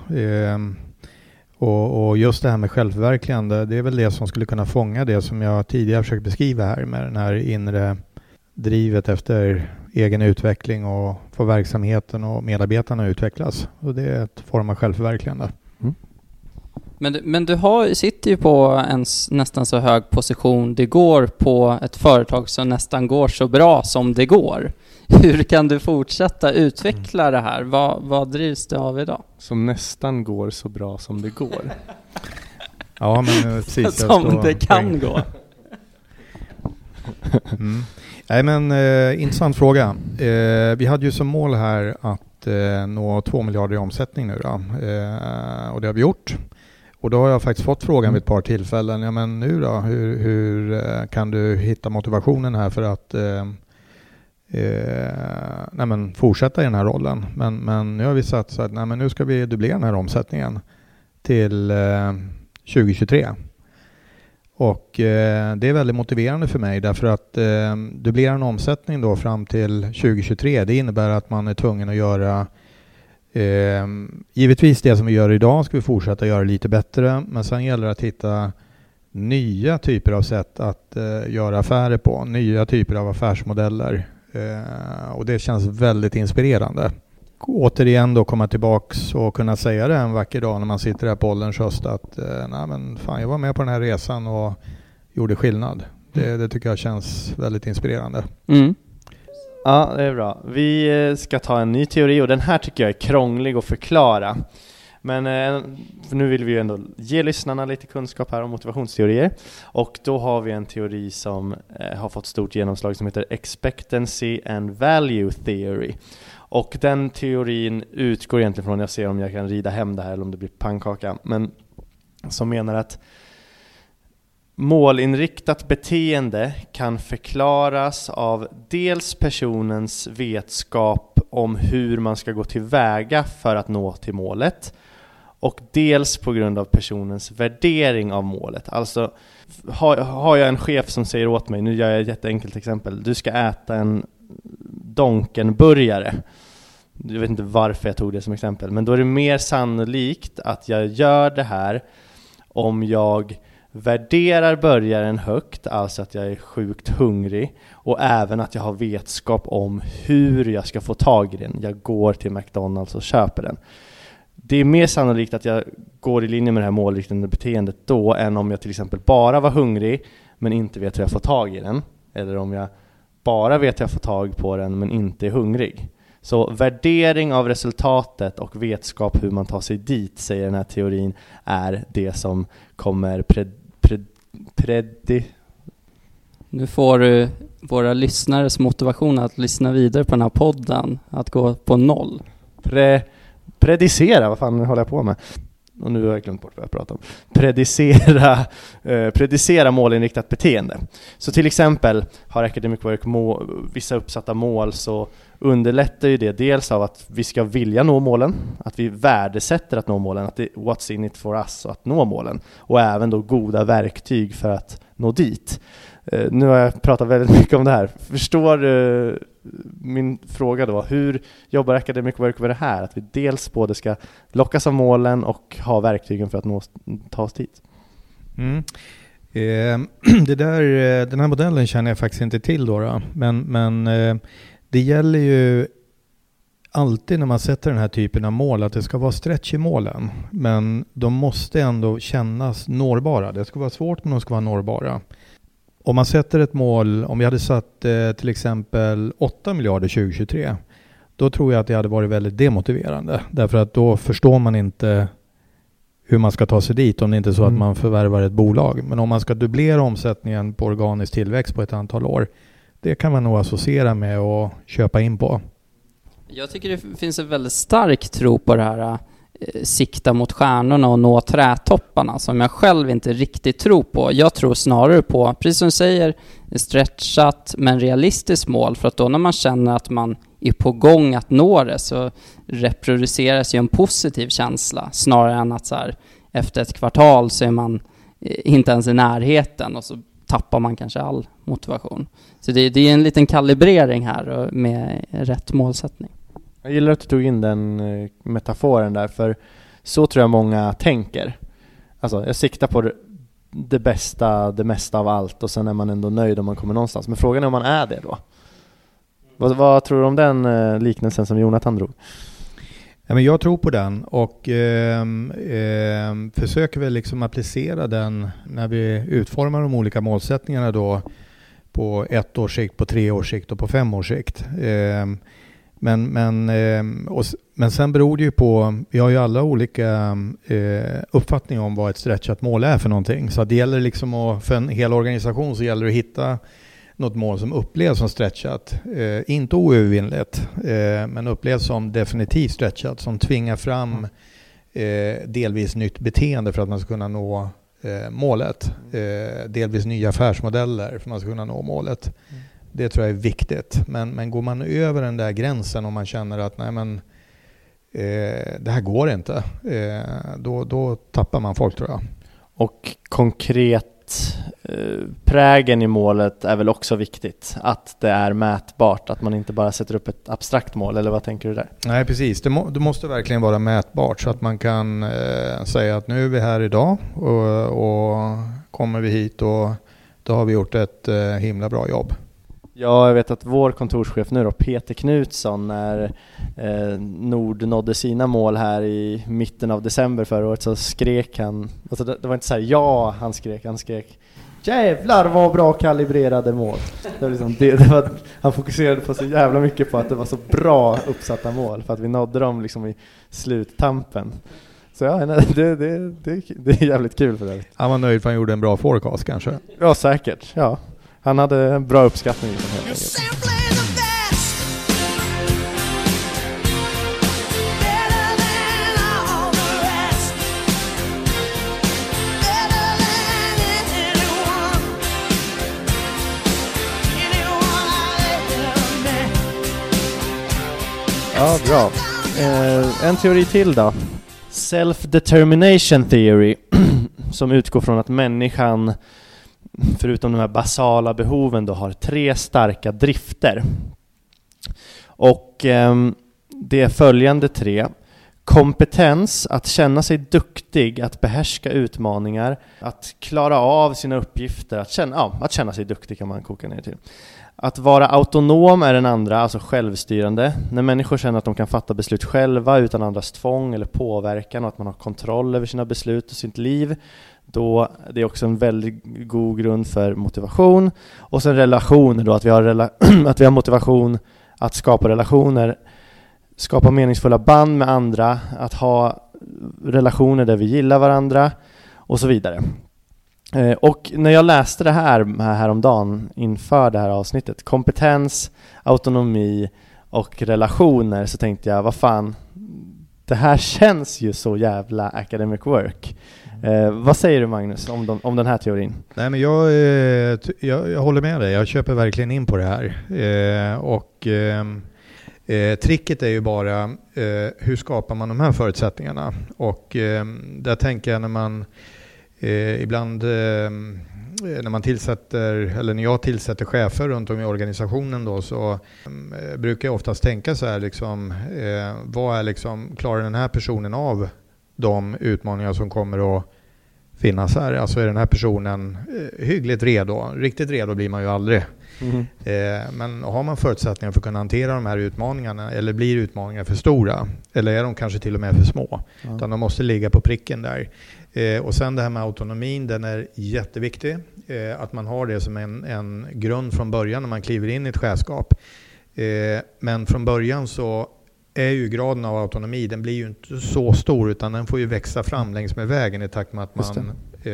Och just det här med självförverkligande, det är väl det som skulle kunna fånga det som jag tidigare försökt beskriva här, med den här inre drivet efter egen utveckling och få verksamheten och medarbetarna att utvecklas. Och det är ett form av självförverkligande. Mm. Men du sitter ju på en nästan så hög position det går på ett företag som nästan går så bra som det går. Hur kan du fortsätta utveckla det här? Vad drivs det av idag? Som nästan går så bra som det går. Ja, men precis. Som det kan gå. Mm. Nej, men intressant fråga. Vi hade ju som mål här att nå 2 miljarder i omsättning nu då. Och det har vi gjort. Och då har jag faktiskt fått frågan vid ett par tillfällen. Ja, men nu då? Hur kan du hitta motivationen här för att fortsätta i den här rollen? Men nu har vi satt så att nu ska vi dubblera den här omsättningen till 2023. Och det är väldigt motiverande för mig, därför att dubblera en omsättning då fram till 2023, det innebär att man är tvungen att göra givetvis det som vi gör idag ska vi fortsätta göra lite bättre, men sen gäller det att hitta nya typer av sätt att göra affärer på, nya typer av affärsmodeller, och det känns väldigt inspirerande. återigen då komma tillbaks och kunna säga det en vacker dag när man sitter där på ålderns höst att jag var med på den här resan och gjorde skillnad. Det tycker jag känns väldigt inspirerande. Mm. Ja, det är bra. Vi ska ta en ny teori och den här tycker jag är krånglig att förklara. Men för nu vill vi ju ändå ge lyssnarna lite kunskap här om motivationsteorier. Och då har vi en teori som har fått stort genomslag som heter Expectancy and Value Theory. Och den teorin utgår egentligen från, jag ser om jag kan rida hem det här eller om det blir pannkaka, men som menar att målinriktat beteende kan förklaras av dels personens vetskap om hur man ska gå tillväga för att nå till målet och dels på grund av personens värdering av målet. Alltså har jag en chef som säger åt mig, nu gör jag ett jätteenkelt exempel, du ska äta en Donkenburgare. Jag vet inte varför jag tog det som exempel, men då är det mer sannolikt att jag gör det här om jag värderar burgaren högt, alltså att jag är sjukt hungrig och även att jag har vetskap om hur jag ska få tag i den. Jag går till McDonalds och köper den. Det är mer sannolikt att jag går i linje med det här målriktade beteendet då än om jag till exempel bara var hungrig men inte vet hur jag får tag i den. Eller om jag bara vet hur jag får tag på den men inte är hungrig. Så värdering av resultatet och vetskap hur man tar sig dit, säger den här teorin, är det som kommer Nu får du våra lyssnares motivation att lyssna vidare på den här podden att gå på 0. Predicera, vad fan håller jag på med? Och nu har jag glömt bort vad jag pratar om. Predicera målinriktat beteende. Så till exempel har Academic Work vissa uppsatta mål, så underlättar ju det dels av att vi ska vilja nå målen, att vi värdesätter att nå målen, att det är what's in it for us att nå målen, och även då goda verktyg för att nå dit. Nu har jag pratat väldigt mycket om det här. Förstår min fråga då? Hur jobbar Academic Work med det här? Att vi dels både ska lockas av målen och ha verktygen för att ta oss dit. Den här modellen känner jag faktiskt inte till då. Men det gäller ju alltid när man sätter den här typen av mål att det ska vara stretch i målen. Men de måste ändå kännas nårbara. Det ska vara svårt men de ska vara nårbara. Om man sätter ett mål, om vi hade satt till exempel 8 miljarder 2023, då tror jag att det hade varit väldigt demotiverande. Därför att då förstår man inte hur man ska ta sig dit om det inte är så att man förvärvar ett bolag. Men om man ska dubblera omsättningen på organisk tillväxt på ett antal år, det kan man nog associera med och köpa in på. Jag tycker det finns en väldigt stark tro på det här sikta mot stjärnorna och nå trätopparna som jag själv inte riktigt tror på. Jag tror snarare på, precis som du säger, stretchat men realistiskt mål, för att då när man känner att man är på gång att nå det så reproduceras ju en positiv känsla snarare än att så här, efter ett kvartal så är man inte ens i närheten och så tappar man kanske all motivation. Så det är en liten kalibrering här med rätt målsättning. Jag gillar att du tog in den metaforen där, för så tror jag många tänker. Alltså jag siktar på det bästa, det mesta av allt, och sen är man ändå nöjd om man kommer någonstans. Men frågan är om man är det då. Vad tror du om den liknelsen som Jonathan drog? Ja, men jag tror på den och försöker väl liksom applicera den när vi utformar de olika målsättningarna då på 1 års sikt, på 3 års sikt och på 5 års sikt. Men sen beror det ju på, vi har ju alla olika uppfattningar om vad ett stretchat mål är för någonting. Så det gäller liksom för en hel organisation så gäller det att hitta något mål som upplevs som stretchat. Inte oövervinnligt, men upplevs som definitivt stretchat, som tvingar fram delvis nytt beteende för att man ska kunna nå målet. Delvis nya affärsmodeller för att man ska kunna nå målet. Det tror jag är viktigt. Men går man över den där gränsen och man känner att det här går inte, då tappar man folk, tror jag. Och konkret prägen i målet är väl också viktigt. Att det är mätbart, att man inte bara sätter upp ett abstrakt mål, eller vad tänker du där? Nej, precis. Det måste verkligen vara mätbart så att man kan säga att nu är vi här idag och kommer vi hit och då har vi gjort ett himla bra jobb. Ja, jag vet att vår kontorschef nu då, Peter Knutsson, när Nord nådde sina mål här i mitten av december förra året, så skrek han, alltså det var inte så här han skrek jävlar vad bra kalibrerade mål. Det var liksom, han fokuserade på så jävla mycket på att det var så bra uppsatta mål för att vi nådde dem liksom i sluttampen. Så ja, det är jävligt kul för det. Han var nöjd för han gjorde en bra forecast kanske. Ja, säkert. Ja. Han hade en bra uppskattning liksom, helt enkelt. Ja, bra. En teori till då. Self-determination theory som utgår från att människan, förutom de här basala behoven, då har 3 starka drifter. Och det är följande 3. Kompetens, att känna sig duktig, att behärska utmaningar, att klara av sina uppgifter, att känna sig duktig kan man koka ner till. Att vara autonom är den andra, alltså självstyrande. När människor känner att de kan fatta beslut själva utan andras tvång eller påverkan, och att man har kontroll över sina beslut och sitt liv, då det är också en väldigt god grund för motivation. Och sen relationer då, att vi har motivation att skapa relationer, skapa meningsfulla band med andra, att ha relationer där vi gillar varandra och så vidare. Och när jag läste det häromdagen inför det här avsnittet, kompetens, autonomi och relationer, så tänkte jag, vad fan, det här känns ju så jävla academic work. Vad säger du, Magnus, om den här teorin? Nej, men jag håller med dig. Jag köper verkligen in på det här. Tricket är ju bara hur skapar man de här förutsättningarna? Och där tänker jag när man ibland när man tillsätter, eller när jag tillsätter chefer runt om i organisationen då, så brukar jag oftast tänka så här liksom, vad är liksom, klarar den här personen av de utmaningar som kommer att finnas här? Alltså är den här personen hyggligt redo? Riktigt redo blir man ju aldrig. Men har man förutsättningar för att kunna hantera de här utmaningarna, eller blir utmaningar för stora, eller är de kanske till och med för små, utan de måste ligga på pricken där. Och sen det här med autonomin, den är jätteviktig, att man har det som en grund från början när man kliver in i ett chefskap. Men från början så är ju graden av autonomi, den blir ju inte så stor, utan den får ju växa fram längs med vägen i takt med att man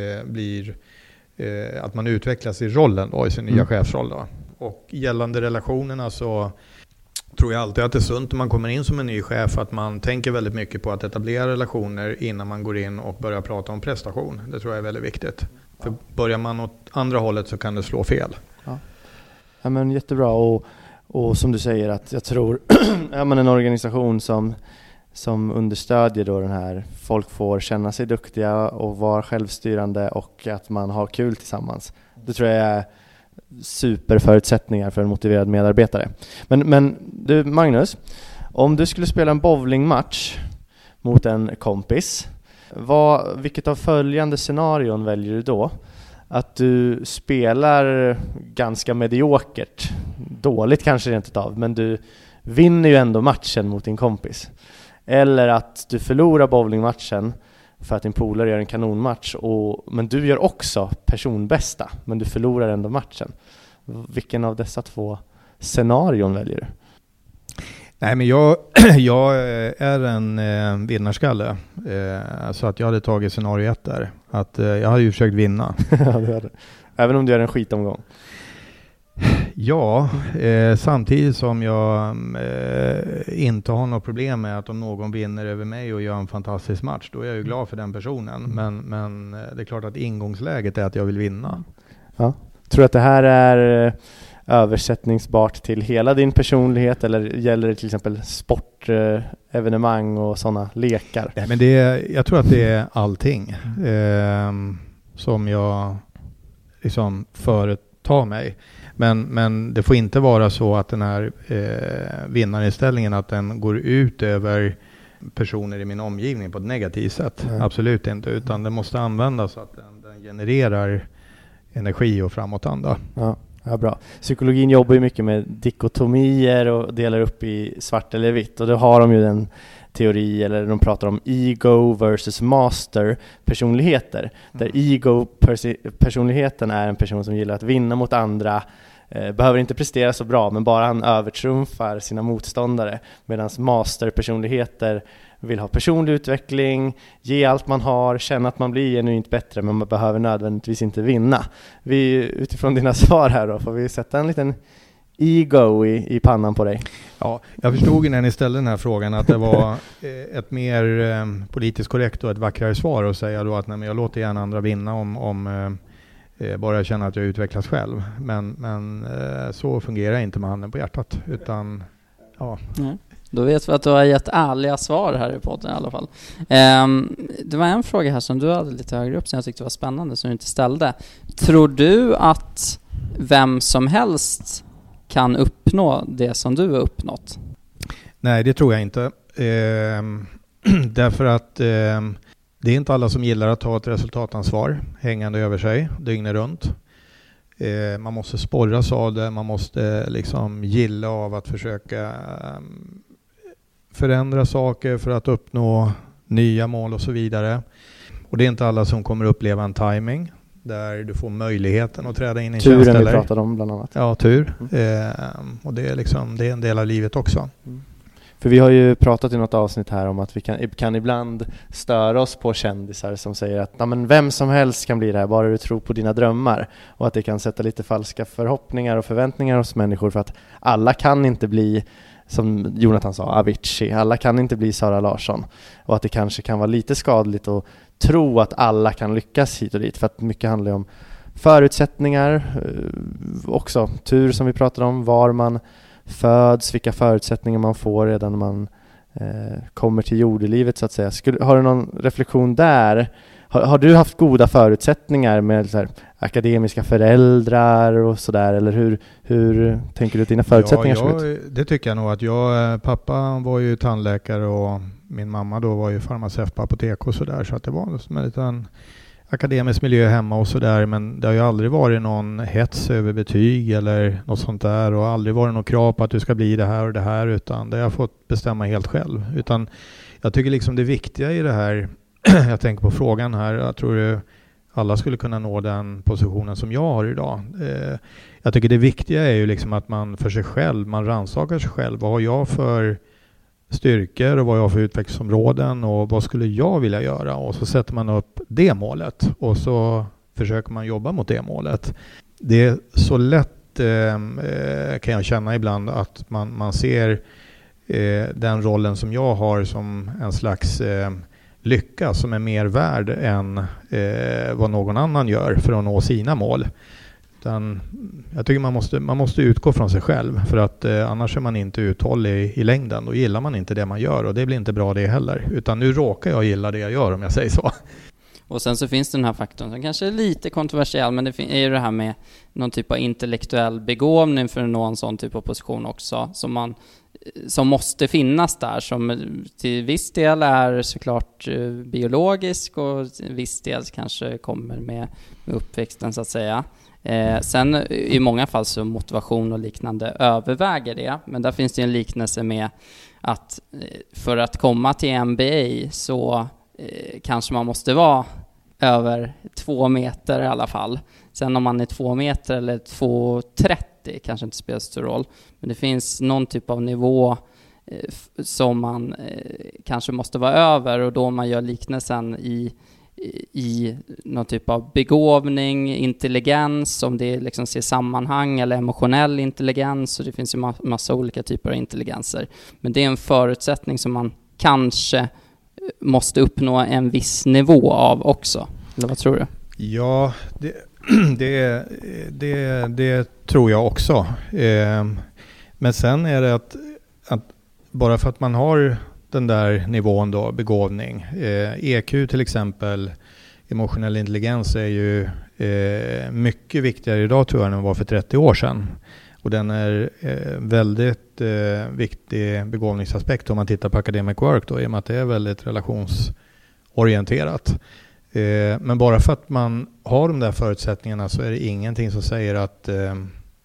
att man utvecklas i rollen då, i sin nya chefsroll då. Och gällande relationerna så tror jag alltid att det är sunt när man kommer in som en ny chef att man tänker väldigt mycket på att etablera relationer innan man går in och börjar prata om prestation. Det tror jag är väldigt viktigt. För börjar man åt andra hållet så kan det slå fel. Ja, men jättebra. Och som du säger, att jag tror är man en organisation som understödjer då den här, folk får känna sig duktiga och vara självstyrande och att man har kul tillsammans. Det tror jag är superförutsättningar för en motiverad medarbetare. Men du, Magnus, om du skulle spela en bowlingmatch mot en kompis, vilket av följande scenarion väljer du då? Att du spelar ganska mediokert, dåligt kanske rent utav, men du vinner ju ändå matchen mot din kompis. Eller att du förlorar bowlingmatchen för att din polare gör en kanonmatch, men du gör också personbästa, men du förlorar ändå matchen. Vilken av dessa 2 scenarion väljer du? Nej, men jag är en vinnarskalle. Så att jag hade tagit scenario 1 där. Att jag hade ju försökt vinna. Ja, det hade. Även om du gör en skitomgång. Ja, samtidigt som jag inte har något problem med att om någon vinner över mig och gör en fantastisk match, då är jag ju glad för den personen. Men det är klart att ingångsläget är att jag vill vinna. Ja. Tror du att det här är översättningsbart till hela din personlighet, eller gäller det till exempel sportevenemang och sådana lekar? Nej, men jag tror att det är allting som jag liksom företar mig. Men det får inte vara så att den här vinnarinställningen, att den går ut över personer i min omgivning på ett negativt sätt. Absolut inte, utan det måste användas så att den genererar energi och framåtanda. Ja, Ja, bra. Psykologin jobbar ju mycket med dikotomier och delar upp i svart eller vitt. Och då har de ju den teori, eller de pratar om ego versus master personligheter. Där ego-personligheten är en person som gillar att vinna mot andra, behöver inte prestera så bra, men bara han övertrumfar sina motståndare. Medan master-personligheter vill ha personlig utveckling, ge allt man har, känna att man blir genuint bättre, men man behöver nödvändigtvis inte vinna. Utifrån dina svar här då, får vi sätta en liten ego i pannan på dig? Ja, jag förstod när ni ställde den här frågan att det var ett mer politiskt korrekt och ett vackrare svar att säga då att nej, men jag låter gärna andra vinna om bara jag känner att jag utvecklas själv. Men så fungerar inte med handen på hjärtat, utan ja. Mm. Då vet vi att du har gett ärliga svar här i podden i alla fall. Det var en fråga här som du hade lite högre upp som jag tyckte var spännande som du inte ställde. Tror du att vem som helst kan uppnå det som du har uppnått? Nej, det tror jag inte. Därför att det är inte alla som gillar att ta ett resultatansvar hängande över sig dygnet runt. Man måste sporras av det, man måste liksom gilla av att försöka förändra saker för att uppnå nya mål och så vidare. Och det är inte alla som kommer uppleva en timing där du får möjligheten att träda in i Turen tjänster. vi pratade om bland annat. Ja, tur. Och det är liksom, det är en del av livet också. För vi har ju pratat i något avsnitt här om att vi kan ibland störa oss på kändisar som säger att men vem som helst kan bli det här, bara du tror på dina drömmar. Och att det kan sätta lite falska förhoppningar och förväntningar hos människor, för att alla kan inte bli, som Jonathan sa, Avicii. Alla kan inte bli Sara Larsson. Och att det kanske kan vara lite skadligt att tro att alla kan lyckas hit och dit. För att mycket handlar om förutsättningar, också tur som vi pratade om, var man föds, vilka förutsättningar man får redan när man kommer till jordelivet så att säga. Har du någon reflektion där? Har du haft goda förutsättningar med så här, akademiska föräldrar och sådär, eller hur tänker du att dina förutsättningar såg ut? Det tycker jag nog att pappa var ju tandläkare och min mamma då var ju farmaceut på apotek och sådär, så att det var som en liten akademisk miljö hemma och sådär, men det har ju aldrig varit någon hets över betyg eller något sånt där, och aldrig varit något krav på att du ska bli det här och det här, utan det har jag fått bestämma helt själv. Utan jag tycker liksom det viktiga i det här, jag tänker på frågan här, jag tror alla skulle kunna nå den positionen som jag har idag. Jag tycker det viktiga är ju liksom att man för sig själv, man rannsakar sig själv. Vad har jag för styrkor och vad jag har för utvecklingsområden och vad skulle jag vilja göra? Och så sätter man upp det målet och så försöker man jobba mot det målet. Det är så lätt kan jag känna ibland att man ser den rollen som jag har som en slags lycka som är mer värd än vad någon annan gör för att nå sina mål. Utan jag tycker man måste utgå från sig själv, för att annars är man inte uthållig i längden. Då gillar man inte det man gör och det blir inte bra det heller. Utan nu råkar jag gilla det jag gör, om jag säger så. Och sen så finns det den här faktorn som kanske är lite kontroversiell, men det är ju det här med någon typ av intellektuell begåvning för att nå en sån typ av position också, som måste finnas där, som till viss del är såklart biologisk och till viss del kanske kommer med uppväxten så att säga. Sen i många fall så motivation och liknande överväger det, men där finns det en liknelse med att för att komma till NBA så kanske man måste vara över 2 meter i alla fall. Sen om man är 2 meter eller 2,30 kanske inte spelar så stor roll, men det finns någon typ av nivå som man kanske måste vara över, och då man gör liknelsen i någon typ av begåvning, intelligens, om det liksom ser sammanhang, eller emotionell intelligens, och det finns ju massa olika typer av intelligenser. Men det är en förutsättning som man kanske måste uppnå en viss nivå av också. Eller vad tror du? Ja, det tror jag också. Men sen är det att bara för att man har den där nivån då, begåvning. EQ till exempel, emotionell intelligens, är ju mycket viktigare idag tror jag än var för 30 år sedan. Och den är väldigt viktig begåvningsaspekt om man tittar på academic work då, i och med att det är väldigt relationsorienterat. Men bara för att man har de där förutsättningarna så är det ingenting som säger att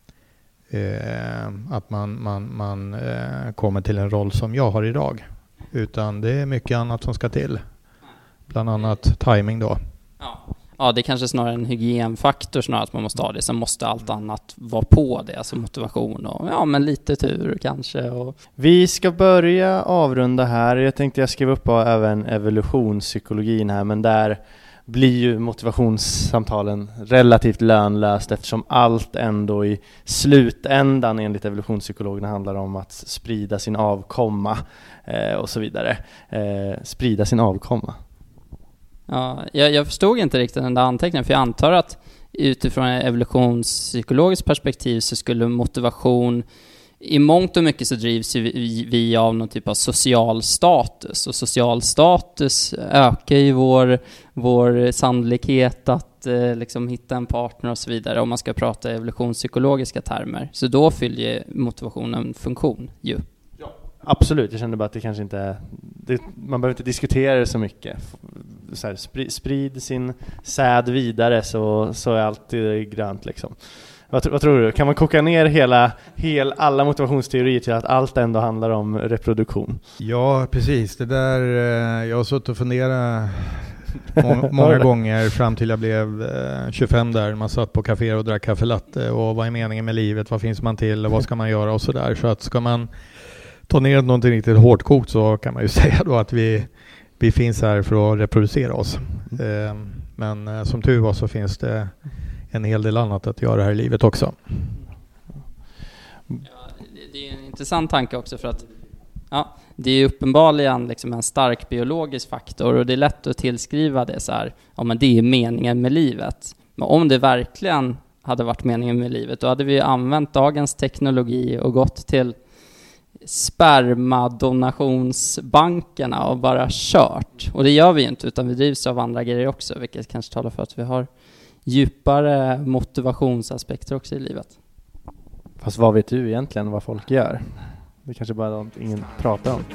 att man kommer till en roll som jag har idag. Utan det är mycket annat som ska till. Bland annat timing då. Ja, det är kanske snarare en hygienfaktor snarare att man måste ha det. Sen måste allt annat vara på det. Alltså motivation och men lite tur kanske. Vi ska börja avrunda här. Jag tänkte jag skrev upp även evolutionspsykologin här. Men där blir ju motivationssamtalen relativt lönlöst eftersom allt ändå i slutändan enligt evolutionspsykologerna handlar om att sprida sin avkomma och så vidare. Sprida sin avkomma. Ja, jag förstod inte riktigt den där anteckningen, för jag antar att utifrån ett evolutionspsykologiskt perspektiv så skulle motivation i mångt och mycket så drivs vi av någon typ av social status, och social status ökar ju vår sannolikhet att liksom hitta en partner och så vidare om man ska prata evolutionspsykologiska termer. Så då fyller motivationen en funktion ju. Absolut, jag kände bara att det kanske inte man behöver inte diskutera det så mycket. Så här, sprid sin säd vidare så är allt grönt liksom. Vad tror du? Kan man koka ner alla motivationsteorier till att allt ändå handlar om reproduktion? Ja, precis. Det där, jag har suttit och funderat många gånger fram till jag blev 25 där. Man satt på kafé och drack kaffe latte och vad är meningen med livet? Vad finns man till och vad ska man göra och sådär. Så att ska man ta ner någonting riktigt hårt kokt så kan man ju säga då att vi finns här för att reproducera oss. Men som tur var så finns det en hel del annat att göra här i livet också. Ja, det är en intressant tanke också, för att det är uppenbarligen liksom en stark biologisk faktor och det är lätt att tillskriva det så här, men det är meningen med livet. Men om det verkligen hade varit meningen med livet, då hade vi använt dagens teknologi och gått till spermadonationsbankerna och bara kört. Och det gör vi inte, utan vi drivs av andra grejer också, vilket kanske talar för att vi har djupare motivationsaspekter också i livet. Fast vad vet du egentligen vad folk gör? Det kanske bara är ingen pratar om.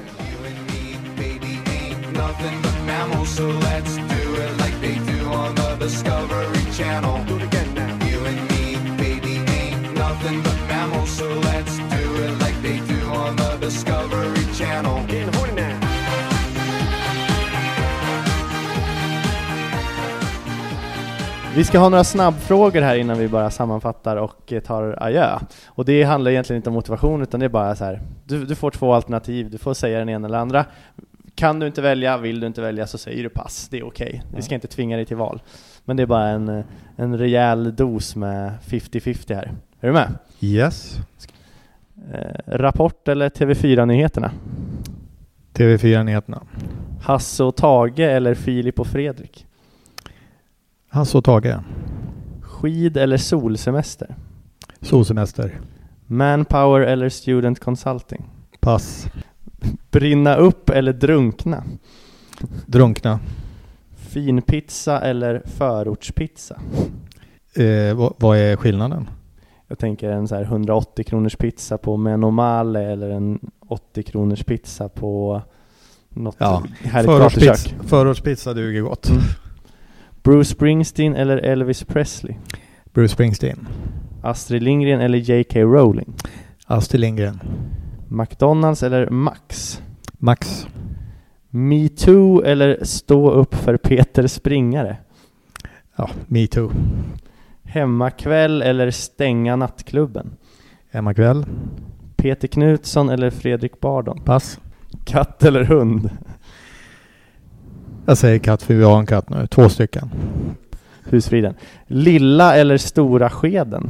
Vi ska ha några snabbfrågor här innan vi bara sammanfattar och tar adjö. Och det handlar egentligen inte om motivation, utan det är bara så här. Du får 2 alternativ, du får säga den ena eller andra. Kan du inte välja, vill du inte välja, så säger du pass. Det är okej. Vi ska inte tvinga dig till val. Men det är bara en rejäl dos med 50-50 här. Är du med? Yes. Rapport eller TV4-nyheterna? TV4-nyheterna. Hasse och Tage eller Filip och Fredrik? Hasse och Tage. Skid eller solsemester? Solsemester. Manpower eller student consulting? Pass. Brinna upp eller drunkna? Drunkna. Finpizza eller förortspizza? Vad är skillnaden? Jag tänker en så här 180 kronors pizza på Menomale eller en 80 kronors pizza på något härligt gatukök. Förortspizza duger gott. Bruce Springsteen eller Elvis Presley? Bruce Springsteen. Astrid Lindgren eller J.K. Rowling? Astrid Lindgren. McDonalds eller Max? Max. Me Too eller stå upp för Peter Springare? Ja, Me Too. Hemmakväll eller stänga nattklubben? Hemmakväll. Peter Knutsson eller Fredrik Bardon? Pass. Katt eller hund? Jag säger katt, för vi har en katt nu. 2 stycken. Husfriden. Lilla eller stora skeden?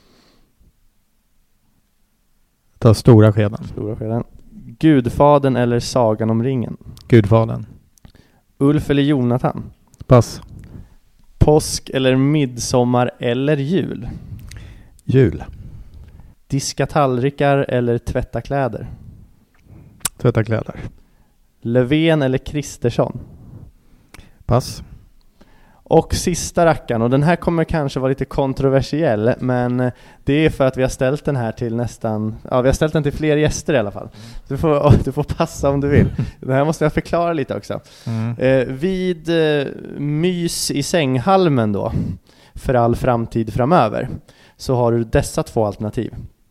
Ta stora skeden. Stora skeden. Gudfaden eller Sagan om ringen? Gudfaden. Ulf eller Jonathan? Pass. Påsk eller midsommar eller jul? Jul. Diska tallrikar eller tvätta kläder? Tvätta kläder. Löfven eller Kristersson? Pass. Och sista rackaren, och den här kommer kanske vara lite kontroversiell, men det är för att vi har ställt den här till vi har ställt den till fler gäster i alla fall. Du får passa om du vill. Det här måste jag förklara lite också. Vid mys i sänghalmen då, för all framtid framöver, så har du dessa 2 alternativ.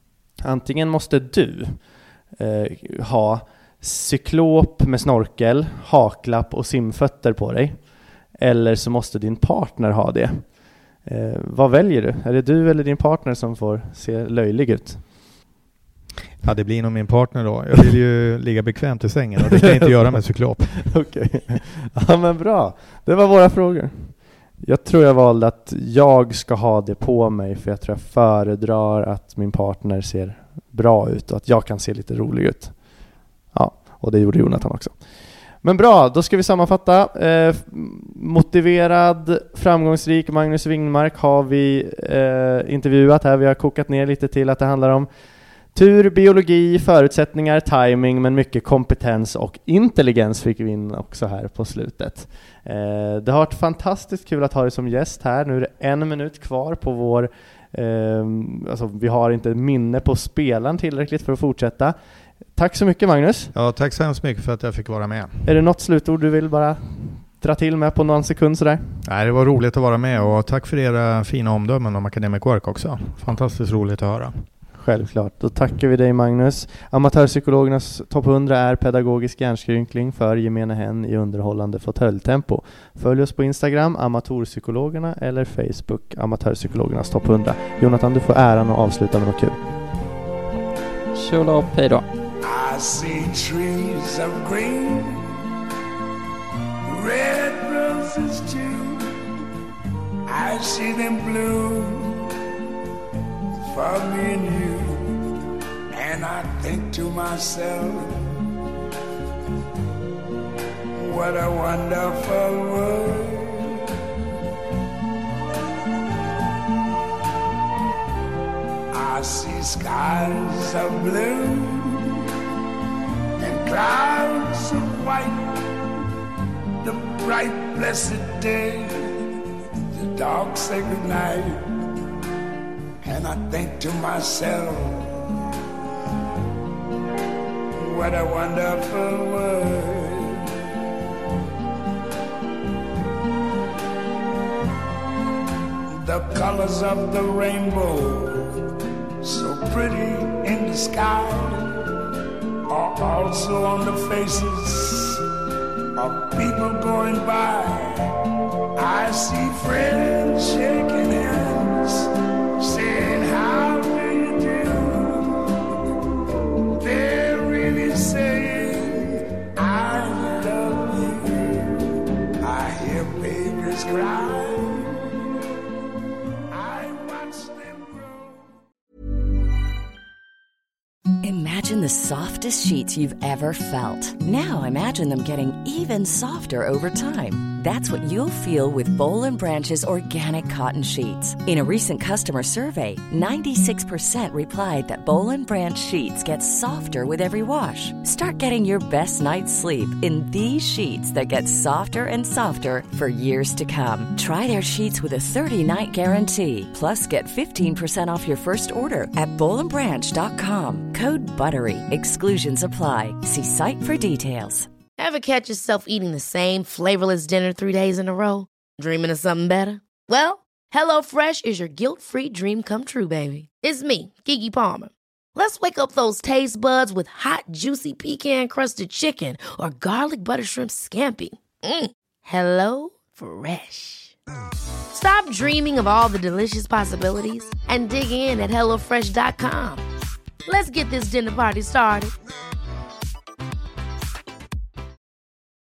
Antingen måste du ha cyklop med snorkel, haklapp och simfötter på dig. Eller så måste din partner ha det. Vad väljer du? Är det du eller din partner som får se löjlig ut? Ja, det blir nog min partner då. Jag vill ju ligga bekvämt i sängen och det kan jag inte göra med cyklop. Okej. Ja, men bra. Det var våra frågor. Jag tror jag valde att jag ska ha det på mig, för jag tror jag föredrar att min partner ser bra ut och att jag kan se lite rolig ut. Ja, och det gjorde Jonathan också. Men bra, då ska vi sammanfatta. Motiverad, framgångsrik Magnus Wingmark har vi intervjuat här. Vi har kokat ner lite till att det handlar om tur, biologi, förutsättningar, timing, men mycket kompetens och intelligens fick vi in också här på slutet. Det har varit fantastiskt kul att ha dig som gäst här. Nu är det 1 minut kvar på vår... alltså vi har inte minne på spelaren tillräckligt för att fortsätta. Tack så mycket, Magnus. Ja, tack så hemskt mycket för att jag fick vara med. Är det något slutord du vill bara dra till med på någon sekund sådär? Nej, det var roligt att vara med och tack för era fina omdömen om Academic Work också. Fantastiskt roligt att höra. Självklart. Då tackar vi dig, Magnus. Amatörpsykologernas topp 100 är pedagogisk hjärnskrynkling för gemene hen i underhållande fåtöljtempo. Följ oss på Instagram, Amatörpsykologerna, eller Facebook, Amatörpsykologernas topp 100. Jonathan, du får äran att avsluta med något kul. Tjola upp, hej då. I see trees of green, red roses too. I see them bloom for me and you. And I think to myself, what a wonderful world. I see skies of blue and clouds of white, the bright blessed day, the dark sacred night. And I think to myself, what a wonderful world. The colors of the rainbow, so pretty in the sky, are also on the faces of people going by. I see friends shaking hands, saying how do you do. They're really saying I love you. I hear babies cry. Imagine the softest sheets you've ever felt. Now imagine them getting even softer over time. That's what you'll feel with Boll & Branch's organic cotton sheets. In a recent customer survey, 96% replied that Boll & Branch sheets get softer with every wash. Start getting your best night's sleep in these sheets that get softer and softer for years to come. Try their sheets with a 30-night guarantee. Plus, get 15% off your first order at BollandBranch.com. Code BUTTERY. Exclusions apply. See site for details. Ever catch yourself eating the same flavorless dinner 3 days in a row? Dreaming of something better? Well, HelloFresh is your guilt-free dream come true, baby. It's me, Keke Palmer. Let's wake up those taste buds with hot, juicy pecan-crusted chicken or garlic butter shrimp scampi. Hello Fresh. Stop dreaming of all the delicious possibilities and dig in at HelloFresh.com. Let's get this dinner party started.